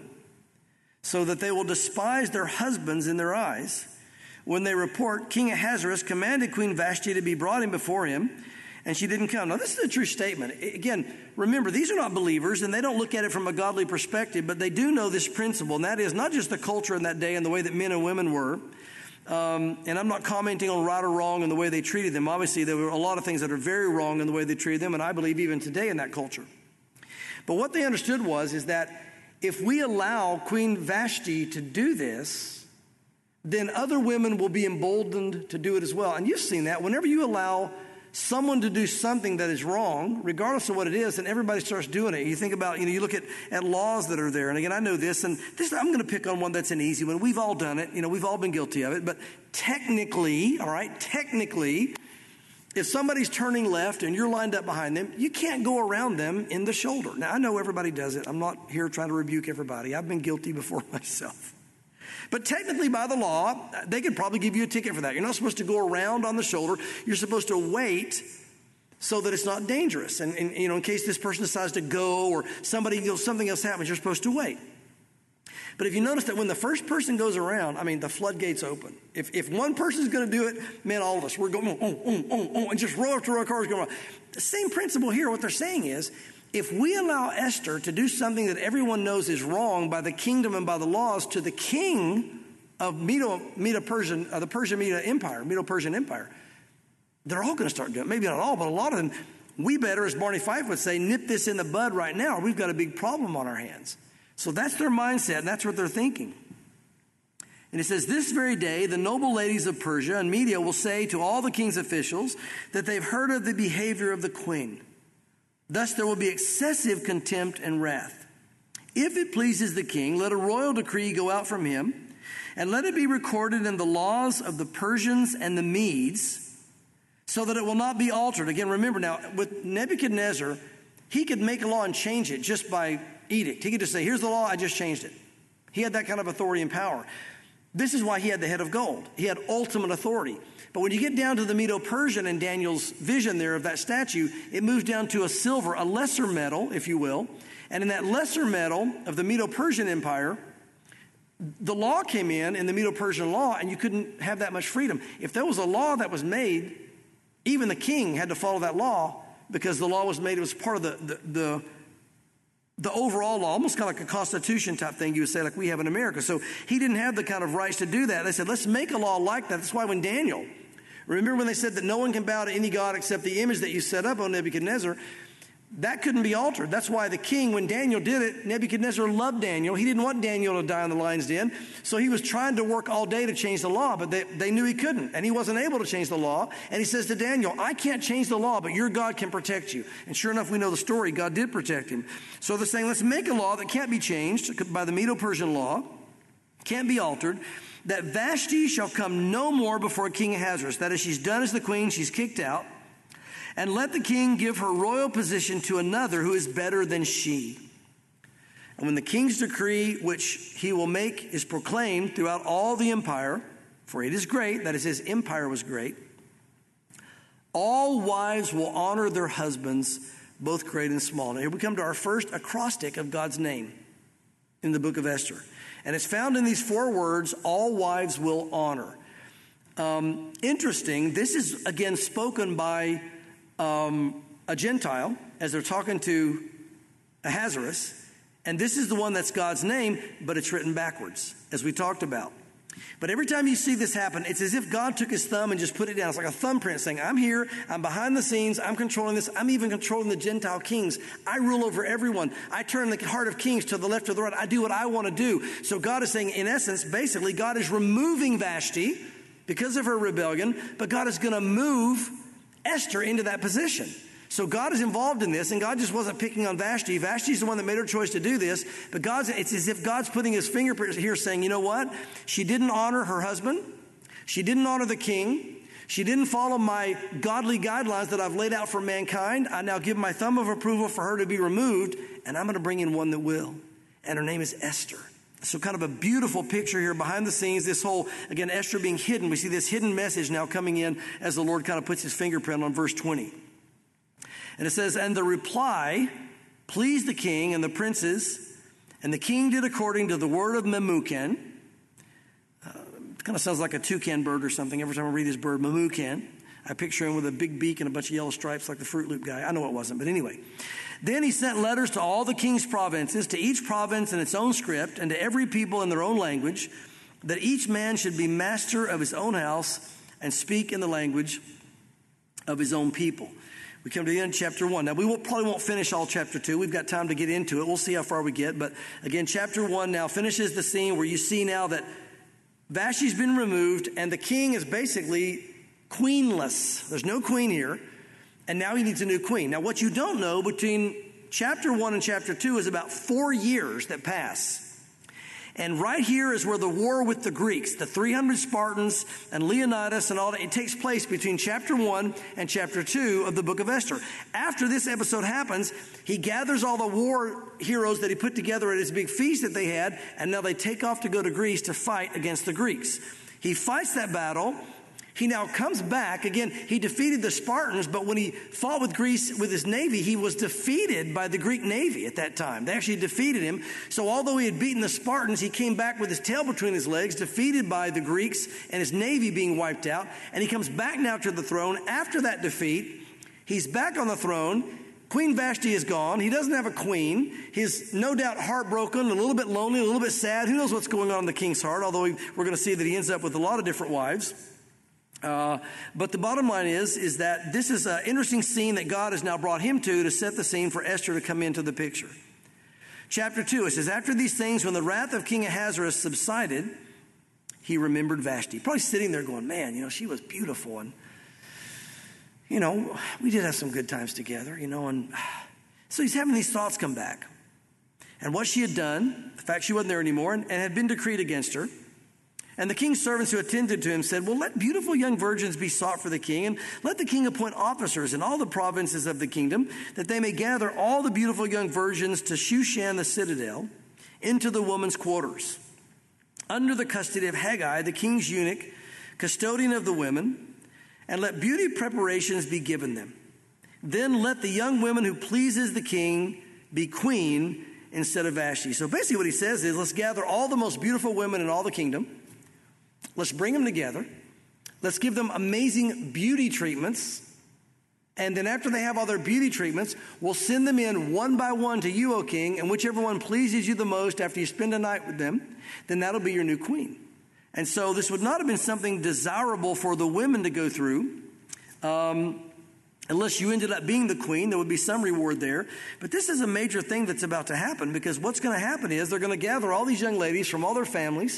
so that they will despise their husbands in their eyes. When they report, King Ahasuerus commanded Queen Vashti to be brought in before him, and she didn't come. Now, this is a true statement. Again, remember, these are not believers, and they don't look at it from a godly perspective, but they do know this principle, and that is not just the culture in that day and the way that men and women were. Um, and I'm not commenting on right or wrong in the way they treated them. Obviously, there were a lot of things that are very wrong in the way they treated them, and I believe even today in that culture. But what they understood was is that if we allow Queen Vashti to do this, then other women will be emboldened to do it as well. And you've seen that. Whenever you allow someone to do something that is wrong, regardless of what it is, and everybody starts doing it. You think about, you know, you look at, at laws that are there. And again, I know this, and this, I'm going to pick on one that's an easy one. We've all done it. You know, we've all been guilty of it. But technically, all right, technically, if somebody's turning left and you're lined up behind them, you can't go around them in the shoulder. Now, I know everybody does it. I'm not here trying to rebuke everybody. I've been guilty before myself. But technically, by the law, they could probably give you a ticket for that. You're not supposed to go around on the shoulder. You're supposed to wait so that it's not dangerous. And, and you know, in case this person decides to go or somebody, you know, something else happens, you're supposed to wait. But if you notice that when the first person goes around, I mean, the floodgates open. If if one person's going to do it, man, all of us, we're going, oh, oh, oh, oh, and just row after row of cars going on. The same principle here, what they're saying is, if we allow Esther to do something that everyone knows is wrong by the kingdom and by the laws to the king of Medo, Medo Persian, uh, the Persian Medo Empire, Medo-Persian Empire, they're all going to start doing it. Maybe not all, but a lot of them. We better, as Barney Fife would say, nip this in the bud right now, or we've got a big problem on our hands. So that's their mindset, and that's what they're thinking. And it says, this very day, the noble ladies of Persia and Media will say to all the king's officials that they've heard of the behavior of the queen. Thus there will be excessive contempt and wrath. If it pleases the king, let a royal decree go out from him, and let it be recorded in the laws of the Persians and the Medes, so that it will not be altered. Again, remember now, with Nebuchadnezzar, he could make a law and change it just by edict. He could just say, here's the law, I just changed it. He had that kind of authority and power. This is why he had the head of gold. He had ultimate authority. But when you get down to the Medo-Persian and Daniel's vision there of that statue, it moves down to a silver, a lesser metal, if you will. And in that lesser metal of the Medo-Persian Empire, the law came in, in the Medo-Persian law, and you couldn't have that much freedom. If there was a law that was made, even the king had to follow that law because the law was made, it was part of the, the, the, the overall law, almost kind of like a constitution type thing, you would say, like we have in America. So he didn't have the kind of rights to do that. They said, let's make a law like that. That's why when Daniel, remember when they said that no one can bow to any god except the image that you set up on Nebuchadnezzar? That couldn't be altered. That's why the king, when Daniel did it, Nebuchadnezzar loved Daniel. He didn't want Daniel to die in the lion's den. So he was trying to work all day to change the law, but they, they knew he couldn't. And he wasn't able to change the law. And he says to Daniel, I can't change the law, but your God can protect you. And sure enough, we know the story. God did protect him. So they're saying, let's make a law that can't be changed by the Medo-Persian law, can't be altered, that Vashti shall come no more before King Ahasuerus. That is, she's done as the queen, she's kicked out. And let the king give her royal position to another who is better than she. And when the king's decree, which he will make, is proclaimed throughout all the empire, for it is great, that is, his empire was great, all wives will honor their husbands, both great and small. Now here we come to our first acrostic of God's name in the book of Esther. And it's found in these four words, all wives will honor. Um, interesting, this is again spoken by Um, a Gentile as they're talking to Ahasuerus, and this is the one that's God's name, but it's written backwards, as we talked about. But every time you see this happen, it's as if God took his thumb and just put it down. It's like a thumbprint saying, I'm here, I'm behind the scenes, I'm controlling this, I'm even controlling the Gentile kings. I rule over everyone. I turn the heart of kings to the left or the right. I do what I want to do. So God is saying, in essence, basically, God is removing Vashti because of her rebellion, but God is going to move Esther into that position. So God is involved in this, and God just wasn't picking on Vashti. Vashti's the one that made her choice to do this, but God's, it's as if God's putting his fingerprint here saying, you know what? She didn't honor her husband. She didn't honor the king. She didn't follow my godly guidelines that I've laid out for mankind. I now give my thumb of approval for her to be removed, and I'm going to bring in one that will. And her name is Esther. So kind of a beautiful picture here behind the scenes, this whole, again, Esther being hidden. We see this hidden message now coming in as the Lord kind of puts his fingerprint on verse twenty. And it says, and the reply pleased the king and the princes, and the king did according to the word of Memucan. Uh, it kind of sounds like a toucan bird or something. Every time I read this bird, Memucan, I picture him with a big beak and a bunch of yellow stripes like the Fruit Loop guy. I know it wasn't, but anyway. Then he sent letters to all the king's provinces, to each province in its own script, and to every people in their own language, that each man should be master of his own house and speak in the language of his own people. We come to the end of chapter one. Now, we will, probably won't finish all chapter two. We've got time to get into it. We'll see how far we get. But again, chapter one now finishes the scene where you see now that Vashti's been removed, and the king is basically queenless. There's no queen here. And now he needs a new queen. Now, what you don't know between chapter one and chapter two is about four years that pass. And right here is where the war with the Greeks, the three hundred Spartans and Leonidas and all that, it takes place between chapter one and chapter two of the book of Esther. After this episode happens, he gathers all the war heroes that he put together at his big feast that they had, and now they take off to go to Greece to fight against the Greeks. He fights that battle. He now comes back. Again, he defeated the Spartans, but when he fought with Greece with his navy, he was defeated by the Greek navy at that time. They actually defeated him. So although he had beaten the Spartans, he came back with his tail between his legs, defeated by the Greeks and his navy being wiped out. And he comes back now to the throne after that defeat. He's back on the throne. Queen Vashti is gone. He doesn't have a queen. He's no doubt heartbroken, a little bit lonely, a little bit sad. Who knows what's going on in the king's heart, although we're going to see that he ends up with a lot of different wives. Uh, but the bottom line is, is that this is an interesting scene that God has now brought him to, to set the scene for Esther to come into the picture. Chapter two, it says, after these things, when the wrath of King Ahasuerus subsided, he remembered Vashti. Probably sitting there going, man, you know, she was beautiful. And, you know, we did have some good times together, you know. And so he's having these thoughts come back. And what she had done, the fact she wasn't there anymore, and, and had been decreed against her. And the king's servants who attended to him said, well, let beautiful young virgins be sought for the king, and let the king appoint officers in all the provinces of the kingdom, that they may gather all the beautiful young virgins to Shushan the citadel, into the women's quarters. under the custody of Haggai, the king's eunuch, custodian of the women, and let beauty preparations be given them. Then let the young woman who pleases the king be queen instead of Vashti. So basically what he says is, let's gather all the most beautiful women in all the kingdom. Let's bring them together. Let's give them amazing beauty treatments. And then after they have all their beauty treatments, we'll send them in one by one to you, O king, and whichever one pleases you the most after you spend a night with them, then that'll be your new queen. And so this would not have been something desirable for the women to go through. Um, unless you ended up being the queen, there would be some reward there. But this is a major thing that's about to happen, because what's going to happen is they're going to gather all these young ladies from all their families.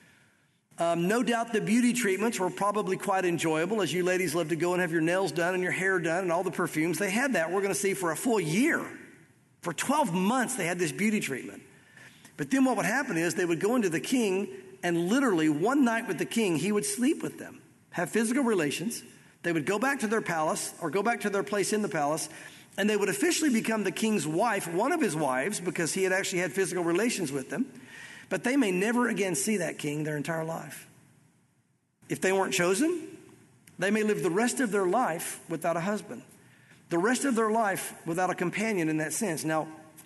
Um, no doubt the beauty treatments were probably quite enjoyable, as you ladies love to go and have your nails done and your hair done and all the perfumes. They had that, we're going to see, for a full year. For twelve months, they had this beauty treatment. But then what would happen is they would go into the king, and literally one night with the king, he would sleep with them, have physical relations. They would go back to their palace or go back to their place in the palace, and they would officially become the king's wife, one of his wives, because he had actually had physical relations with them. But they may never again see that king their entire life. If they weren't chosen, they may live the rest of their life without a husband, the rest of their life without a companion in that sense. Now,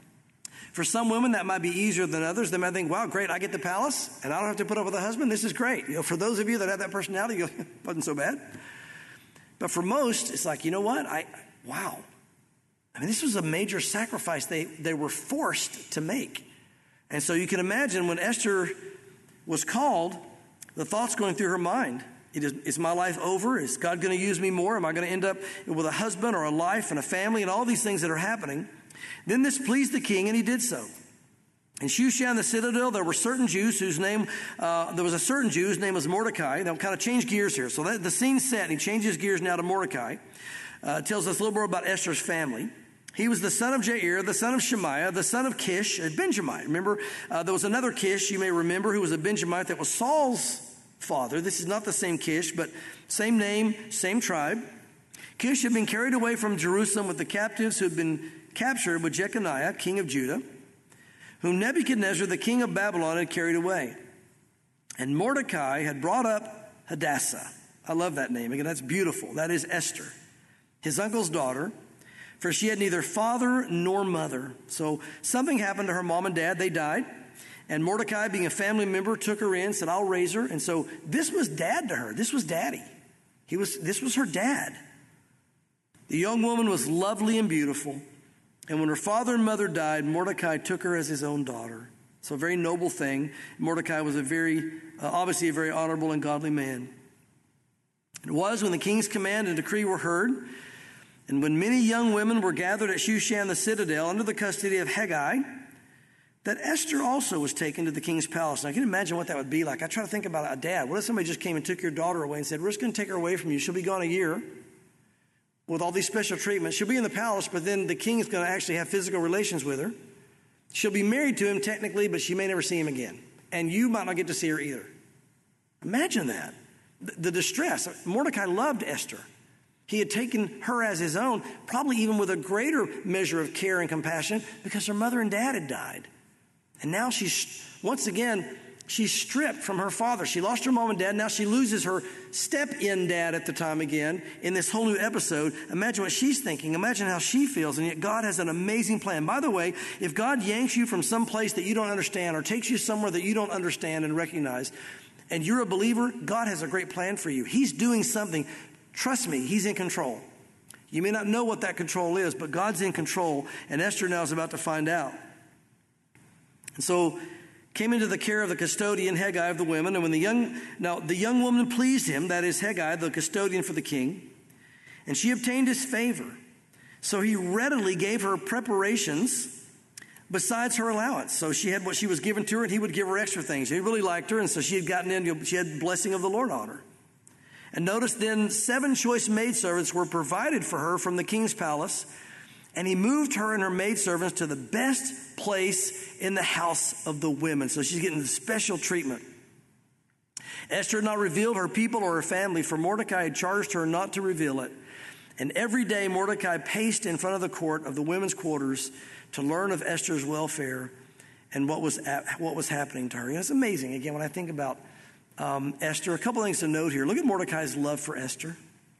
for some women, that might be easier than others. They might think, wow, great, I get the palace, and I don't have to put up with a husband. This is great. You know, for those of you that have that personality, you go, it wasn't so bad. But for most, it's like, you know what? I wow. I mean, this was a major sacrifice they, they were forced to make. And so you can imagine when Esther was called, the thoughts going through her mind. It is, is my life over? Is God going to use me more? Am I going to end up with a husband or a life and a family and all these things that are happening? Then this pleased the king, and he did so. In Shushan the citadel, there were certain Jews whose name, uh, there was a certain Jew whose name was Mordecai. Now, kind of change gears here. So that, the scene's set, and he changes gears now to Mordecai. Uh, it tells us a little more about Esther's family. He was the son of Jair, the son of Shemaiah, the son of Kish, a Benjamite. Remember, uh, there was another Kish, you may remember, who was a Benjamite that was Saul's father. This is not the same Kish, but same name, same tribe. Kish had been carried away from Jerusalem with the captives who had been captured with Jeconiah, king of Judah, whom Nebuchadnezzar, the king of Babylon, had carried away. And Mordecai had brought up Hadassah. I love that name. Again, that's beautiful. That is Esther, his uncle's daughter, for she had neither father nor mother. So something happened to her mom and dad. They died. And Mordecai, being a family member, took her in, said, I'll raise her. And so this was dad to her. This was daddy. He was. This was her dad. The young woman was lovely and beautiful. And when her father and mother died, Mordecai took her as his own daughter. So a very noble thing. Mordecai was a very, uh, obviously a very honorable and godly man. It was when the king's command and decree were heard, and when many young women were gathered at Shushan the citadel under the custody of Haggai, that Esther also was taken to the king's palace. Now, I can imagine what that would be like. I try to think about a dad. What if somebody just came and took your daughter away and said, we're just going to take her away from you. She'll be gone a year with all these special treatments. She'll be in the palace, but then the king is going to actually have physical relations with her. She'll be married to him technically, but she may never see him again. And you might not get to see her either. Imagine that. The, the distress. Mordecai loved Esther. He had taken her as his own, probably even with a greater measure of care and compassion, because her mother and dad had died. And now she's, once again, she's stripped from her father. She lost her mom and dad. Now she loses her step-in dad at the time again in this whole new episode. Imagine what she's thinking. Imagine how she feels. And yet God has an amazing plan. By the way, if God yanks you from some place that you don't understand or takes you somewhere that you don't understand and recognize, and you're a believer, God has a great plan for you. He's doing something. Trust me, he's in control. You may not know what that control is, but God's in control, and Esther now is about to find out. And so came into the care of the custodian, Haggai of the women, and when the young, now the young woman pleased him, that is Haggai, the custodian for the king, and she obtained his favor. So he readily gave her preparations besides her allowance. So she had what she was given to her, and he would give her extra things. He really liked her, and so she had gotten in, she had the blessing of the Lord on her. And notice then seven choice maidservants were provided for her from the king's palace, and he moved her and her maidservants to the best place in the house of the women. So she's getting the special treatment. Esther had not revealed her people or her family, for Mordecai had charged her not to reveal it. And every day Mordecai paced in front of the court of the women's quarters to learn of Esther's welfare. and what was at, what was happening to her. You know, it's amazing. Again, when I think about um, Esther, a couple things to note here. Look at Mordecai's love for Esther.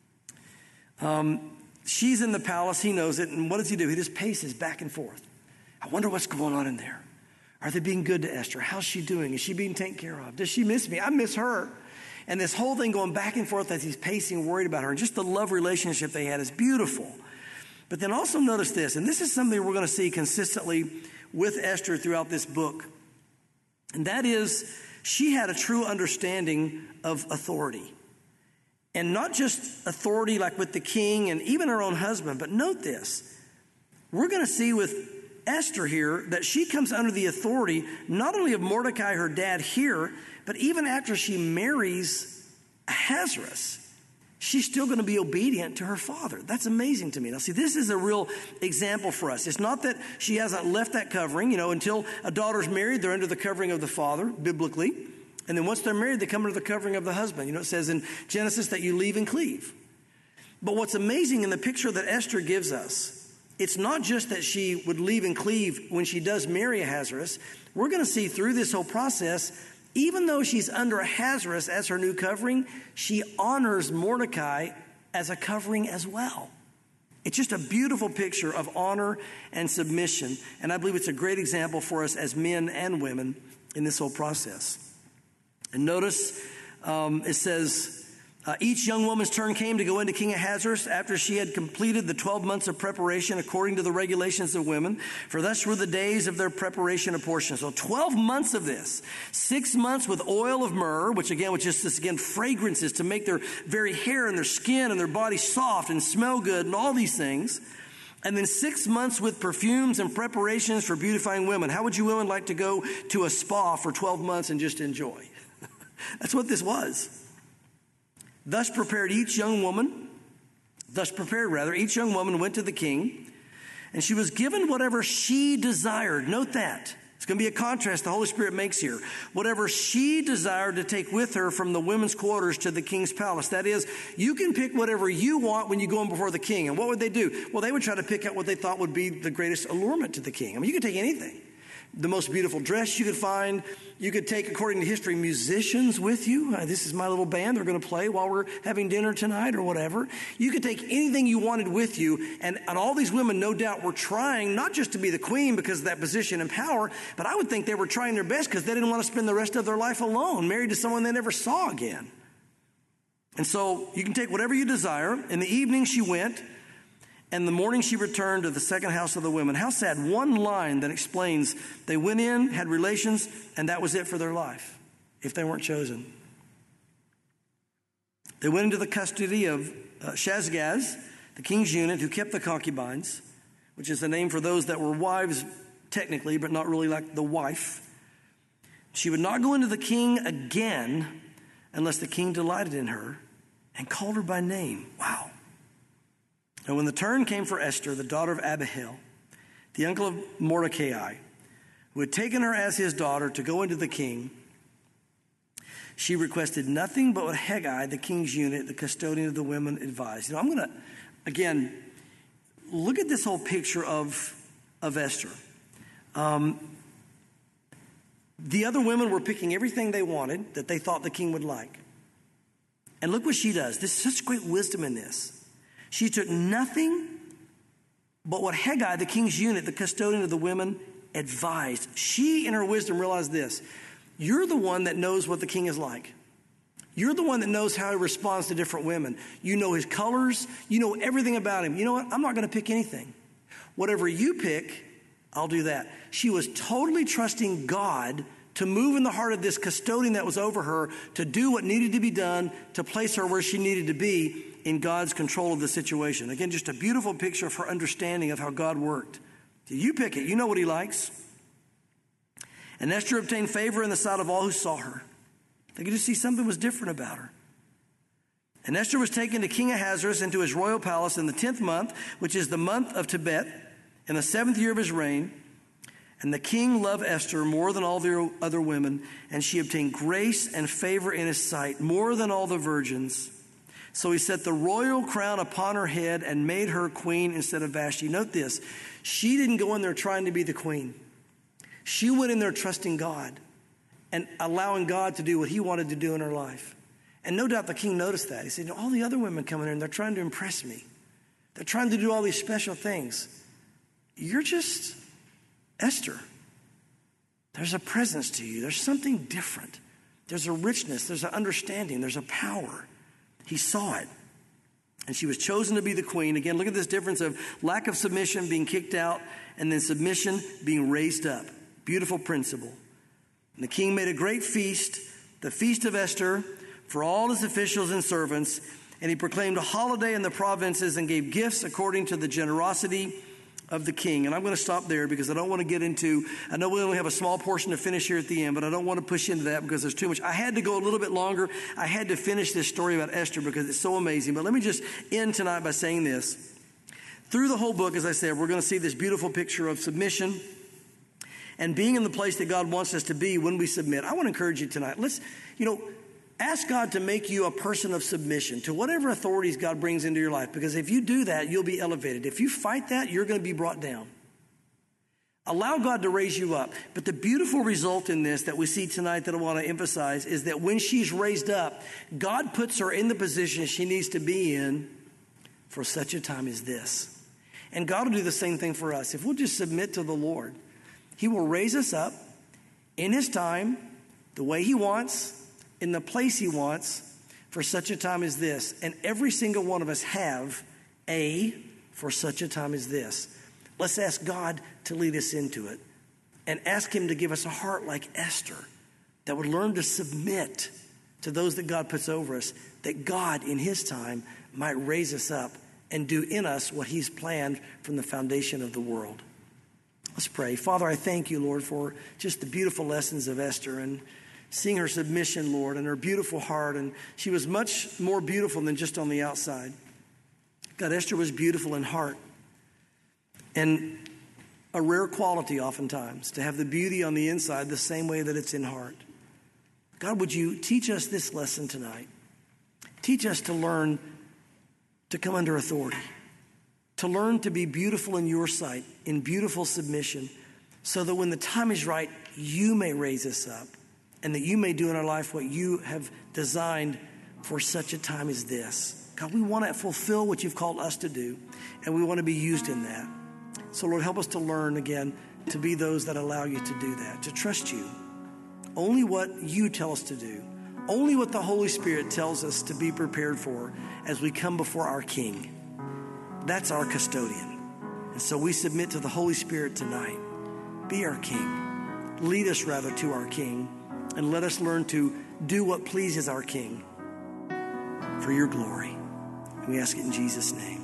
Um, she's in the palace. He knows it. And what does he do? He just paces back and forth. I wonder what's going on in there. Are they being good to Esther? How's she doing? Is she being taken care of? Does she miss me? I miss her. And this whole thing going back and forth as he's pacing, worried about her. And just the love relationship they had is beautiful. But then also notice this, and this is something we're going to see consistently with Esther throughout this book. And that is, she had a true understanding of authority. And not just authority like with the king and even her own husband, but note this. We're going to see with Esther here that she comes under the authority not only of Mordecai, her dad here, but even after she marries Ahasuerus, she's still going to be obedient to her father. That's amazing to me. Now, see, this is a real example for us. It's not that she hasn't left that covering. You know, until a daughter's married, they're under the covering of the father, biblically. And then once they're married, they come under the covering of the husband. You know, it says in Genesis that you leave and cleave. But what's amazing in the picture that Esther gives us, it's not just that she would leave and cleave when she does marry Ahasuerus. We're going to see through this whole process, even though she's under Ahasuerus as her new covering, she honors Mordecai as a covering as well. It's just a beautiful picture of honor and submission. And I believe it's a great example for us as men and women in this whole process. And notice um, it says, Uh, each young woman's turn came to go into King Ahasuerus after she had completed the twelve months of preparation according to the regulations of women, for thus were the days of their preparation apportioned. So twelve months of this, six months with oil of myrrh, which again, which is this again, fragrances to make their very hair and their skin and their body soft and smell good and all these things. And then six months with perfumes and preparations for beautifying women. How would you women like to go to a spa for twelve months and just enjoy? That's what this was. Thus prepared each young woman, thus prepared rather, each young woman went to the king, and she was given whatever she desired. Note that. It's going to be a contrast the Holy Spirit makes here. Whatever she desired to take with her from the women's quarters to the king's palace. That is, you can pick whatever you want when you go in before the king. And what would they do? Well, they would try to pick out what they thought would be the greatest allurement to the king. I mean, you could take anything. The most beautiful dress you could find. You could take, according to history, musicians with you. Uh, this is my little band. They're going to play while we're having dinner tonight or whatever. You could take anything you wanted with you. And, and all these women, no doubt, were trying not just to be the queen because of that position and power, but I would think they were trying their best because they didn't want to spend the rest of their life alone, married to someone they never saw again. And so you can take whatever you desire. In the evening she went, and the morning she returned to the second house of the women. How sad. One line that explains they went in, had relations, and that was it for their life, if they weren't chosen. They went into the custody of uh, Shazgaz, the king's eunuch, who kept the concubines, which is the name for those that were wives technically, but not really like the wife. She would not go into the king again unless the king delighted in her and called her by name. Wow. And when the turn came for Esther, the daughter of Abihail, the uncle of Mordecai, who had taken her as his daughter to go into the king, she requested nothing but what Hegai, the king's eunuch, the custodian of the women, advised. You know, I'm going to, again, look at this whole picture of, of Esther. Um, the other women were picking everything they wanted that they thought the king would like. And look what she does. There's such great wisdom in this. She took nothing but what Hegai, the king's eunuch, the custodian of the women, advised. She, in her wisdom, realized this. You're the one that knows what the king is like. You're the one that knows how he responds to different women. You know his colors. You know everything about him. You know what? I'm not going to pick anything. Whatever you pick, I'll do that. She was totally trusting God to move in the heart of this custodian that was over her, to do what needed to be done, to place her where she needed to be in God's control of the situation. Again, just a beautiful picture of her understanding of how God worked. So you pick it. You know what he likes. And Esther obtained favor in the sight of all who saw her. They could just see something was different about her. And Esther was taken to King Ahasuerus into his royal palace in the tenth month, which is the month of Tebet, in the seventh year of his reign. And the king loved Esther more than all the other women, and she obtained grace and favor in his sight more than all the virgins. So he set the royal crown upon her head and made her queen instead of Vashti. Note this. She didn't go in there trying to be the queen. She went in there trusting God and allowing God to do what he wanted to do in her life. And no doubt the king noticed that. He said, all the other women come in here and they're trying to impress me. They're trying to do all these special things. You're just Esther. There's a presence to you. There's something different. There's a richness. There's an understanding. There's a power. He saw it. And she was chosen to be the queen. Again, look at this difference of lack of submission being kicked out and then submission being raised up. Beautiful principle. And the king made a great feast, the feast of Esther, for all his officials and servants. And he proclaimed a holiday in the provinces and gave gifts according to the generosity of the king. And I'm going to stop there because I don't want to get into, I know we only have a small portion to finish here at the end, but I don't want to push into that because there's too much. I had to go a little bit longer. I had to finish this story about Esther because it's so amazing. But let me just end tonight by saying this. Through the whole book, as I said, we're going to see this beautiful picture of submission and being in the place that God wants us to be when we submit. I want to encourage you tonight. Let's, you know, ask God to make you a person of submission to whatever authorities God brings into your life. Because if you do that, you'll be elevated. If you fight that, you're going to be brought down. Allow God to raise you up. But the beautiful result in this that we see tonight that I want to emphasize is that when she's raised up, God puts her in the position she needs to be in for such a time as this. And God will do the same thing for us. If we'll just submit to the Lord, he will raise us up in his time, the way he wants, in the place he wants, for such a time as this. And every single one of us have a for such a time as this. Let's ask God to lead us into it and ask him to give us a heart like Esther that would learn to submit to those that God puts over us, that God in his time might raise us up and do in us what he's planned from the foundation of the world. Let's pray. Father, I thank you, Lord, for just the beautiful lessons of Esther and seeing her submission, Lord, and her beautiful heart. And she was much more beautiful than just on the outside. God, Esther was beautiful in heart. And a rare quality oftentimes, to have the beauty on the inside the same way that it's in heart. God, would you teach us this lesson tonight? Teach us to learn to come under authority. To learn to be beautiful in your sight, in beautiful submission, so that when the time is right, you may raise us up. And that you may do in our life what you have designed for such a time as this. God, we want to fulfill what you've called us to do. And we want to be used in that. So Lord, help us to learn again to be those that allow you to do that. To trust you. Only what you tell us to do. Only what the Holy Spirit tells us to be prepared for as we come before our King. That's our custodian. And so we submit to the Holy Spirit tonight. Be our King. Lead us rather to our King. And let us learn to do what pleases our King for your glory. And we ask it in Jesus' name.